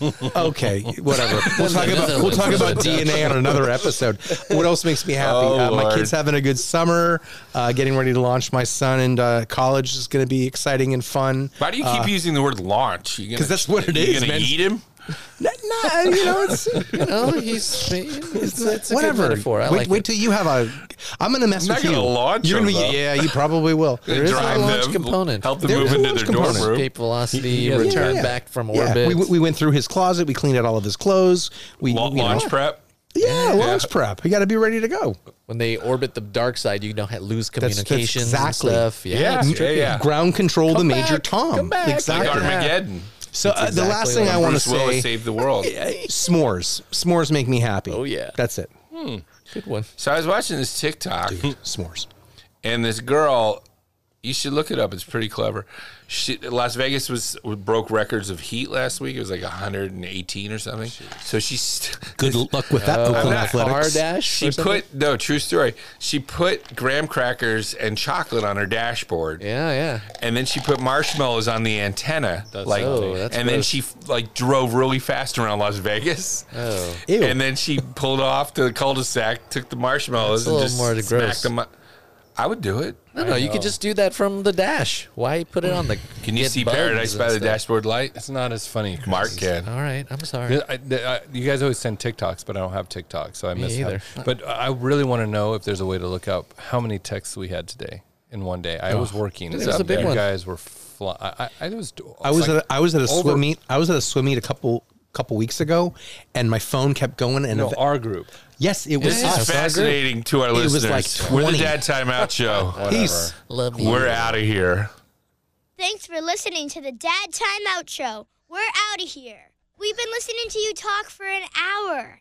Okay, whatever. We'll talk There's about a- we'll talk there's a about D N A on another episode. What else makes me happy? Oh, uh, my Lord. kid's having a good summer. Uh, getting ready to launch my son into college is going to be exciting and fun. Why do you keep using the word launch? You gonna- 'Cause that's what it you is, gonna man. eat him? Nah, nah, you know, it's, You know, he's it's, it's a whatever. good metaphor. I wait, like wait it. till you have a. I'm going to mess I'm with not you. gonna launch You're them, gonna be, though. yeah, you probably will. There is a Drive launch them, component. Help them There move is a into launch their component. dorm room. Escape velocity, Yeah, return yeah. back from Yeah, orbit. we, we went through his closet. We cleaned out all of his clothes. We La- you know, launch prep. Yeah, launch prep. You got to be ready to go. when they orbit the dark side, you don't have, lose That's- that's communications exactly. and stuff. Yeah, Yeah, it's yeah, tricky. yeah. Ground control the Major back, Tom. come back. Exactly. Like Armageddon. So uh, the last exactly thing what I want to Bruce Willis say, saved the world. s'mores. S'mores make me happy. Oh, yeah. That's it. Good one. So I was watching this TikTok, S'mores. and this girl, you should look it up. It's pretty clever. She, Las Vegas was broke records of heat last week. It was like one hundred eighteen or something. So she's Good luck with that, Uh, Oakland not Athletics. Hardash She or something? put no true story. She put graham crackers and chocolate on her dashboard, Yeah, yeah. and then she put marshmallows on the antenna. That's like, Oh, that's and then gross. she like drove really fast around Las Vegas. Oh, Ew. And then she pulled off to the cul-de-sac, took the marshmallows, That's a and little just more smacked gross. them. up. I would do it. no, no. You could just do that from the dash. Why put it on the? Can you get see bugs paradise and by the stuff? dashboard light? It's not as funny. Chris. Mark can. All right, I'm sorry. I, I, you guys always send TikToks, but I don't have TikTok, so I miss either. them. But I really want to know if there's a way to look up how many texts we had today in one day. I was working. It was a big you one. guys were fly. I, I, I was. I was like, at a, I was at a over- swim meet. I was at a swim meet a couple couple weeks ago, and my phone kept going. And no, ev- our group. yes, it was Yeah, us. It's fascinating to our It was listeners. like We're the twenty. Dad Timeout Show. Peace. Love you. We're out of here. Thanks for listening to the Dad Timeout Show. We're out of here. We've been listening to you talk for an hour.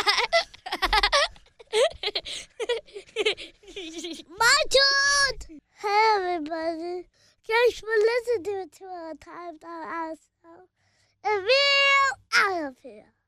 My turn! Hey, everybody. Thanks for listening to our Time Out Show. And we're out of here.